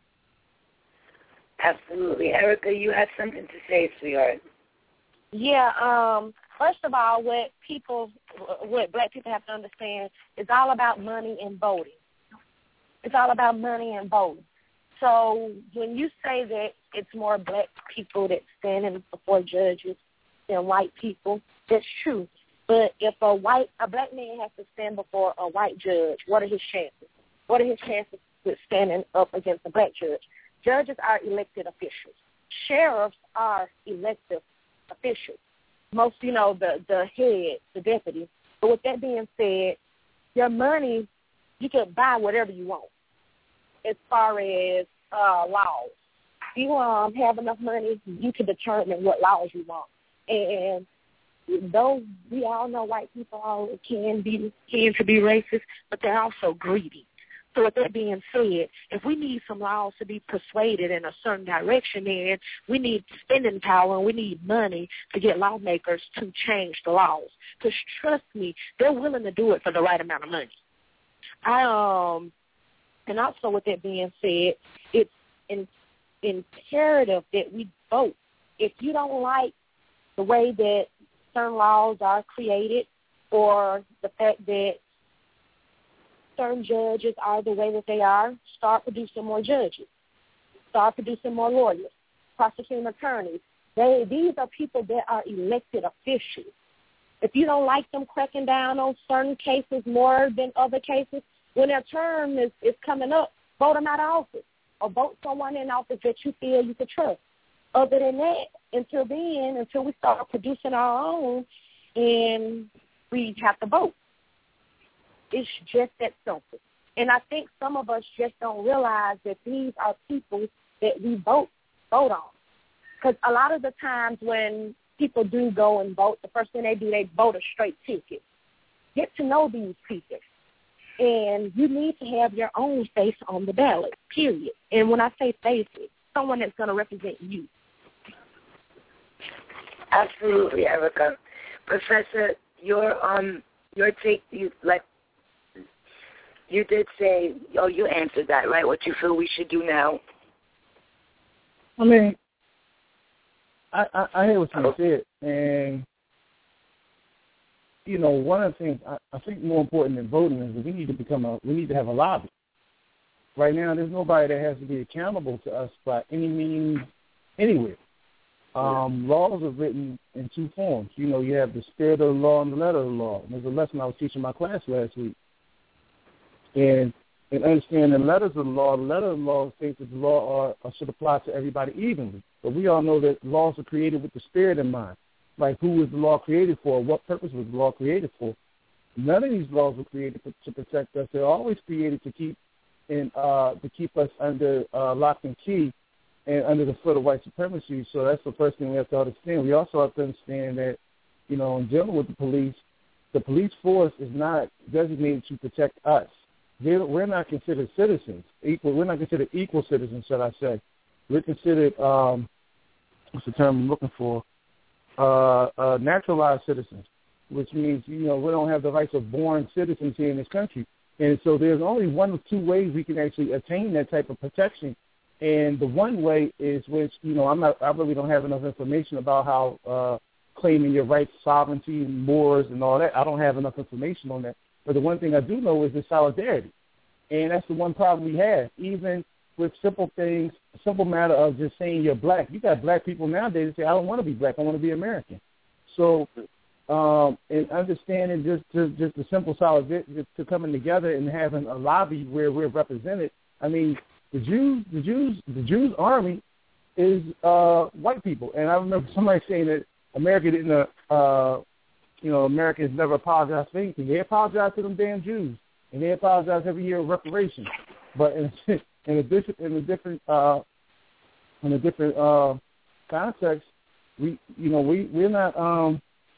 C: Absolutely. Erica, you have something to say, sweetheart.
L: Yeah, um, first of all, what people, what black people have to understand, it's all about money and voting. It's all about money and voting. So when you say that it's more black people that stand before judges than white people, that's true. But if a white, a black man has to stand before a white judge, what are his chances? What are his chances with standing up against a black judge? Judges are elected officials. Sheriffs are elected officials. Most, you know, the, the head, the deputy. But with that being said, your money, you can buy whatever you want as far as uh, laws. If you um, have enough money, you can determine what laws you want. And though we all know white people all can be can to be racist, but they're also greedy. So with that being said, if we need some laws to be persuaded in a certain direction, then we need spending power and we need money to get lawmakers to change the laws. Because trust me, they're willing to do it for the right amount of money. I um, and also with that being said, it's in, imperative that we vote. If you don't like the way that certain laws are created, or the fact that certain judges are the way that they are, start producing more judges, start producing more lawyers, prosecuting attorneys. They, these are people that are elected officials. If you don't like them cracking down on certain cases more than other cases, when their term is, is coming up, vote them out of office or vote someone in office that you feel you could trust. Other than that, until then, until we start producing our own, and we have to vote. It's just that simple. And I think some of us just don't realize that these are people that we vote vote on. Because a lot of the times when people do go and vote, the first thing they do, they vote a straight ticket. Get to know these people. And you need to have your own face on the ballot, period. And when I say face, it's someone that's going to represent you.
C: Absolutely, Erica. Professor, your um your take, you like you did say, oh, you answered that, right? What you feel we should do now?
J: I mean, I I, I hear what you said, and you know, one of the things I, I think more important than voting is that we need to become a we need to have a lobby. Right now, there's nobody that has to be accountable to us by any means, anywhere. Um, laws are written in two forms. You know, you have the spirit of the law and the letter of the law. And there's a lesson I was teaching my class last week. And in understanding the letters of the law, the letter of the law states that the law are, are, should apply to everybody evenly. But we all know that laws are created with the spirit in mind. Like, who was the law created for? What purpose was the law created for? None of these laws were created for, to protect us. They're always created to keep in, uh, to keep us under uh, lock and key and under the foot of white supremacy. So that's the first thing we have to understand. We also have to understand that, you know, in dealing with the police, the police force is not designated to protect us. They're, we're not considered citizens. Equal, we're not considered equal citizens, should I say. We're considered, um, what's the term I'm looking for, uh, uh, naturalized citizens, which means, you know, we don't have the rights of born citizens here in this country. And so there's only one of two ways we can actually attain that type of protection. And the one way is which, you know, I'm not, I really don't have enough information about how uh, claiming your rights, sovereignty, and mores and all that. I don't have enough information on that. But the one thing I do know is the solidarity. And that's the one problem we have. Even with simple things, simple matter of just saying you're black. You got black people nowadays that say, I don't want to be black. I want to be American. So um, and understanding just to, just the simple solid to coming together and having a lobby where we're represented. I mean, the Jews, the Jews, the Jews army is uh, white people, and I remember somebody saying that America didn't, uh, uh, you know, Americans never apologize for anything. They apologize to them damn Jews, and they apologize every year of reparations. But in, in a different, in a different, uh, in a different uh, context, we, you know, we we're not, um,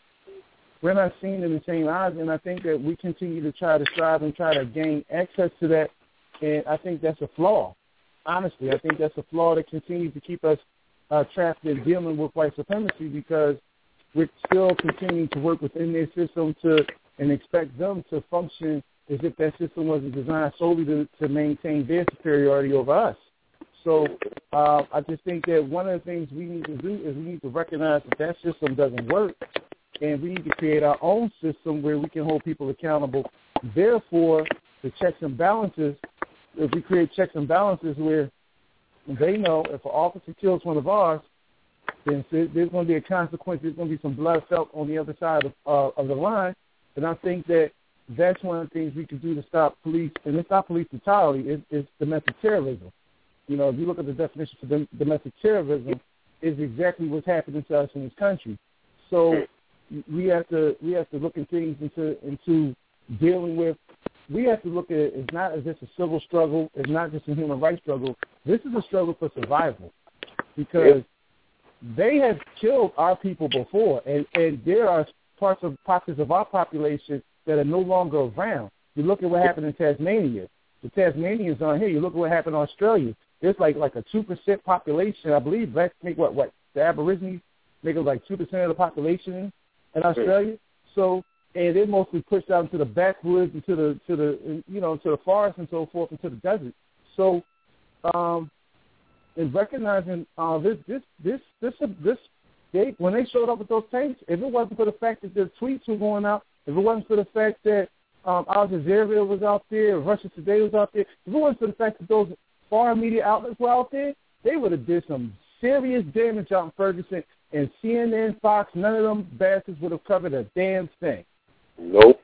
J: we're not seen in the same eyes, and I think that we continue to try to strive and try to gain access to that, and I think that's a flaw. Honestly, I think that's a flaw that continues to keep us uh, trapped in dealing with white supremacy because we're still continuing to work within their system to and expect them to function as if that system wasn't designed solely to, to maintain their superiority over us. So uh, I just think that one of the things we need to do is we need to recognize that that system doesn't work, and we need to create our own system where we can hold people accountable. Therefore, the checks and balances, if we create checks and balances where they know if an officer kills one of ours, then there's going to be a consequence. There's going to be some blood felt on the other side of, uh, of the line. And I think that that's one of the things we can do to stop police, and it's not police brutality, it's, it's domestic terrorism. You know, if you look at the definition for dom- domestic terrorism, it's exactly what's happening to us in this country. So we have to we have to look at things into into dealing with. We have to look at it as not as just a civil struggle, it's not just a human rights struggle. This is a struggle for survival because they have killed our people before, and, and there are parts of pockets of our population that are no longer around. You look at what happened in Tasmania. The Tasmanians aren't here. You look at what happened in Australia. There's like like a two percent population, I believe. Blacks make what what the Aborigines make up like two percent of the population in Australia. So. And they're mostly pushed out into the backwoods, into the to the you know to the forest and so forth, into the desert. So, um, in recognizing uh, this this this this this they when they showed up with those tanks, if it wasn't for the fact that the tweets were going out, if it wasn't for the fact that um, Al Jazeera was out there, Russia Today was out there, if it wasn't for the fact that those foreign media outlets were out there, they would have did some serious damage out in Ferguson. And C N N, Fox, none of them bastards would have covered a damn thing.
I: Nope.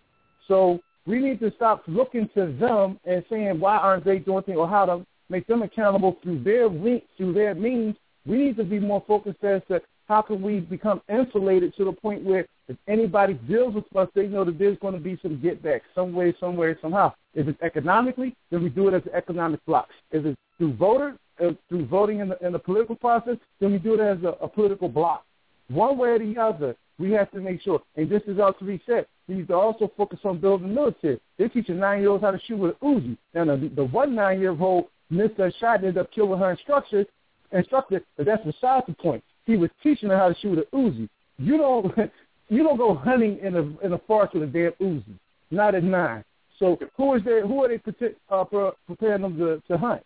J: So we need to stop looking to them and saying why aren't they doing things or how to make them accountable through their link, through their means. We need to be more focused as to how can we become insulated to the point where if anybody deals with us, they know that there's going to be some get back some way, somewhere, somehow. If it's economically, then we do it as an economic block. If it's through voter, uh, through voting in the, in the political process, then we do it as a, a political block. One way or the other, we have to make sure. And just as our three said, we need to also focus on building the military. They teach a nine-year-old how to shoot with an Uzi. Now, the, the one nine-year-old missed a shot and ended up killing her instructor, instructor, but that's besides the point. He was teaching her how to shoot with an Uzi. You don't you don't go hunting in a in a forest with a damn Uzi. Not at nine. So who is there? Who are they protect, uh, preparing them to, to hunt?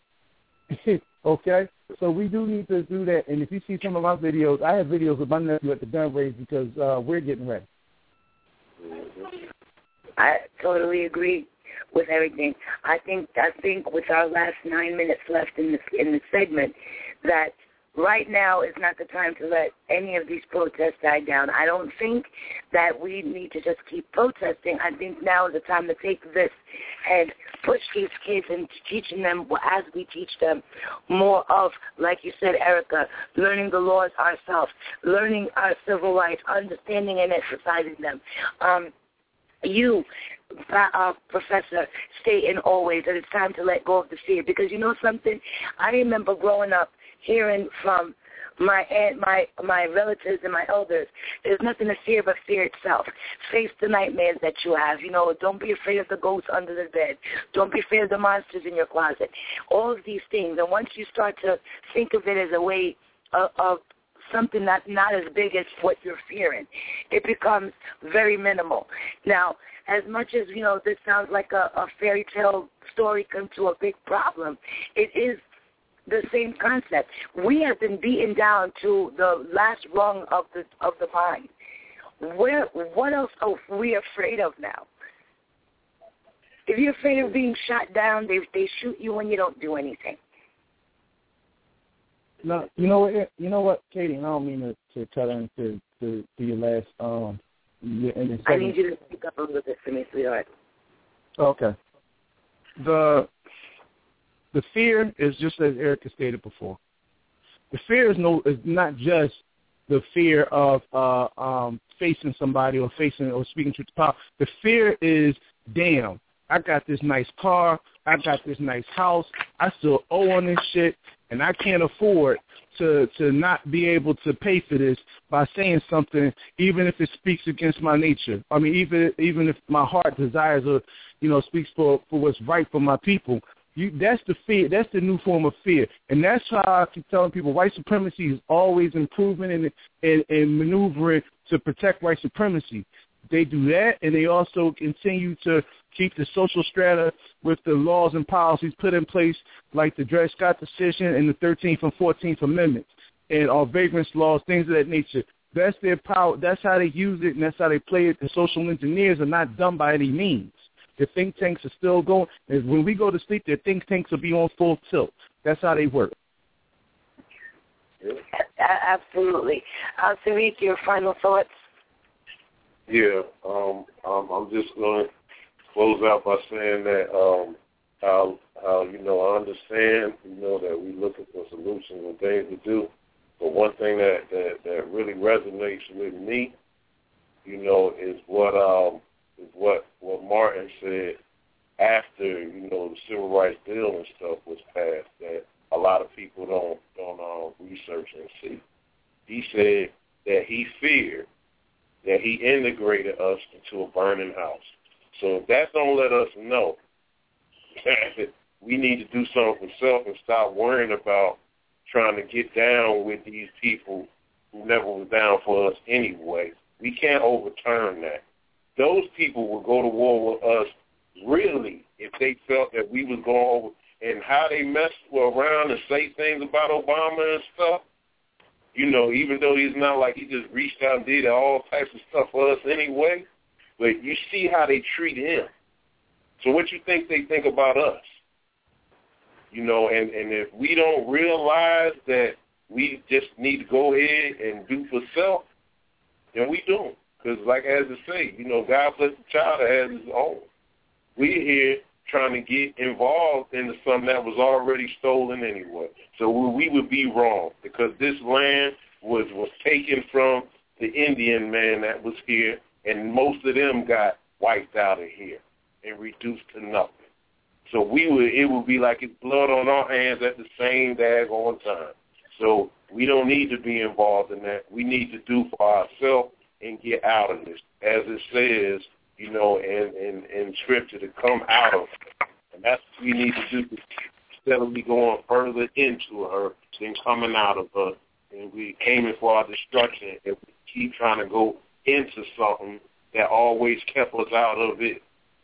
J: Okay, so we do need to do that. And if you see some of my videos, I have videos of my nephew at the gun range because uh, we're getting ready.
C: I totally agree with everything. I think I think with our last nine minutes left in this in the segment, that right now is not the time to let any of these protests die down. I don't think that we need to just keep protesting. I think now is the time to take this and push these kids into teaching them, as we teach them, more of, like you said, Erica, learning the laws ourselves, learning our civil rights, understanding and exercising them. Um, you, uh, Professor, stating always that it's time to let go of the fear. Because you know something? I remember growing up hearing from my aunt, my my relatives and my elders, there's nothing to fear but fear itself. Face the nightmares that you have. You know, don't be afraid of the ghosts under the bed. Don't be afraid of the monsters in your closet. All of these things. And once you start to think of it as a way of, of something that's not as big as what you're fearing, it becomes very minimal. Now, as much as, you know, this sounds like a, a fairy tale story come to a big problem, it is the same concept. We have been beaten down to the last rung of the of the mind. Where, what else are we afraid of now? If you're afraid of being shot down, they they shoot you when you don't do anything.
J: No, you know what? You know what, Katie? And I don't mean to, to cut into to, to your last um Yeah, and then
C: I need you to speak up a little bit for me, sweetheart.
J: Okay. The the fear is just as Erica stated before. The fear is no is not just the fear of uh, um, facing somebody or facing or speaking to the power. The fear is, damn, I got this nice car, I got this nice house, I still owe on this shit, and I can't afford to to not be able to pay for this by saying something, even if it speaks against my nature. I mean, even even if my heart desires or, you know, speaks for, for what's right for my people. You, that's the fear. That's the new form of fear, and that's how I keep telling people: white supremacy is always improving and, and, and maneuvering to protect white supremacy. They do that, and they also continue to keep the social strata with the laws and policies put in place, like the Dred Scott decision and the thirteenth and fourteenth Amendments, and our vagrants laws, things of that nature. That's their power. That's how they use it, and that's how they play it. The social engineers are not done by any means. The think tanks are still going. And when we go to sleep, their think tanks will be on full tilt. That's how they work.
C: Absolutely. Uh, Tariq, your final thoughts?
I: Yeah, um, um, I'm just going to close out by saying that um, how, how, you know, I understand, you know, that we're looking for solutions and things to do. But one thing that, that, that really resonates with me, you know, is what um, is what, what Martin said after, you know, the Civil Rights Bill and stuff was passed that a lot of people don't, don't uh, research and see. He said that he feared that he integrated us into a burning house. So that don't let us know that we need to do something for self and stop worrying about trying to get down with these people who never was down for us anyway. We can't overturn that. Those people would go to war with us really if they felt that we was going over, and how they messed around and say things about Obama and stuff. You know, even though he's not like he just reached out and did all types of stuff for us anyway, but you see how they treat him. So what you think they think about us? You know, and, and if we don't realize that we just need to go ahead and do for self, then we don't. Because like as I say, you know, God bless the child that has his own. We're here trying to get involved into something that was already stolen anyway. So we would be wrong because this land was, was taken from the Indian man that was here, and most of them got wiped out of here and reduced to nothing. So we would it would be like it's blood on our hands at the same daggone time. So we don't need to be involved in that. We need to do for ourselves and get out of this. As it says, you know, in, in, in Scripture, to come out of it. And that's what we need to do, steadily going further into her than coming out of her. And we aiming for our destruction if we keep trying to go into something that always kept us out of it.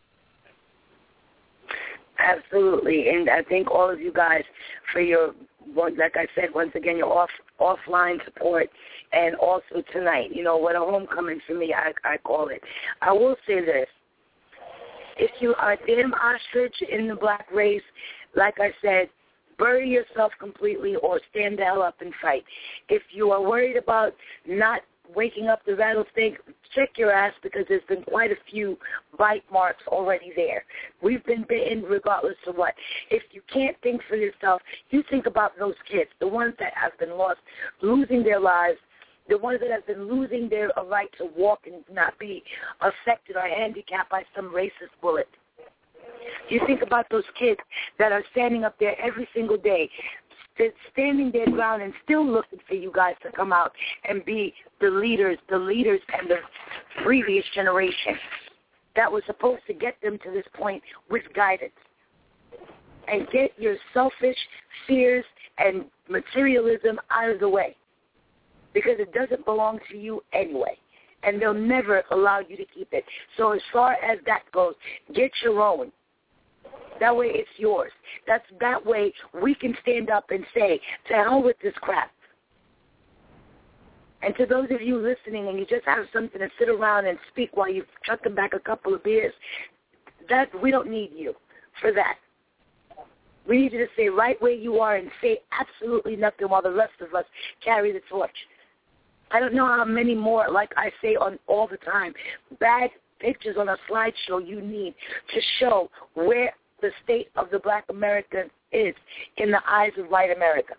C: Absolutely, and I thank all of you guys for your, like I said, once again, your off offline support, and also tonight. You know, what a homecoming for me, I, I call it. I will say this. If you are a damn ostrich in the black race, like I said, bury yourself completely or stand the hell up and fight. If you are worried about not waking up the rattlesnake, check your ass because there's been quite a few bite marks already there. We've been bitten regardless of what. If you can't think for yourself, you think about those kids, the ones that have been lost, losing their lives, the ones that have been losing their right to walk and not be affected or handicapped by some racist bullet. You think about those kids that are standing up there every single day, standing their ground and still looking for you guys to come out and be the leaders, the leaders and the previous generation that was supposed to get them to this point with guidance. And get your selfish fears and materialism out of the way because it doesn't belong to you anyway. And they'll never allow you to keep it. So as far as that goes, get your own. That way it's yours. That's that way we can stand up and say, to hell with this crap. And to those of you listening and you just have something to sit around and speak while you're chucking back a couple of beers, that we don't need you for that. We need you to stay right where you are and say absolutely nothing while the rest of us carry the torch. I don't know how many more, like I say on all the time, bad pictures on a slideshow you need to show where the state of the black American is in the eyes of white America.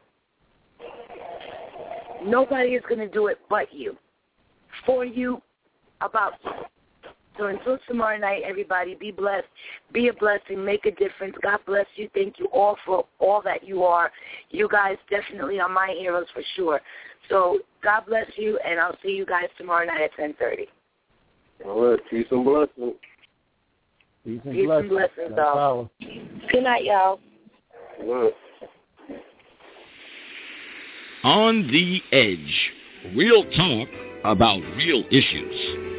C: Nobody is going to do it but you, for you, about you. So until tomorrow night, everybody, be blessed, be a blessing, make a difference. God bless you. Thank you all for all that you are. You guys definitely are my heroes for sure. So God bless you, and I'll see you guys tomorrow night at ten thirty.
I: All right, peace and blessings.
J: Peace and
C: Peace
J: blessings,
C: and blessings, y'all.
L: Good night, y'all.
I: All right.
B: On the Edge, real talk about real issues.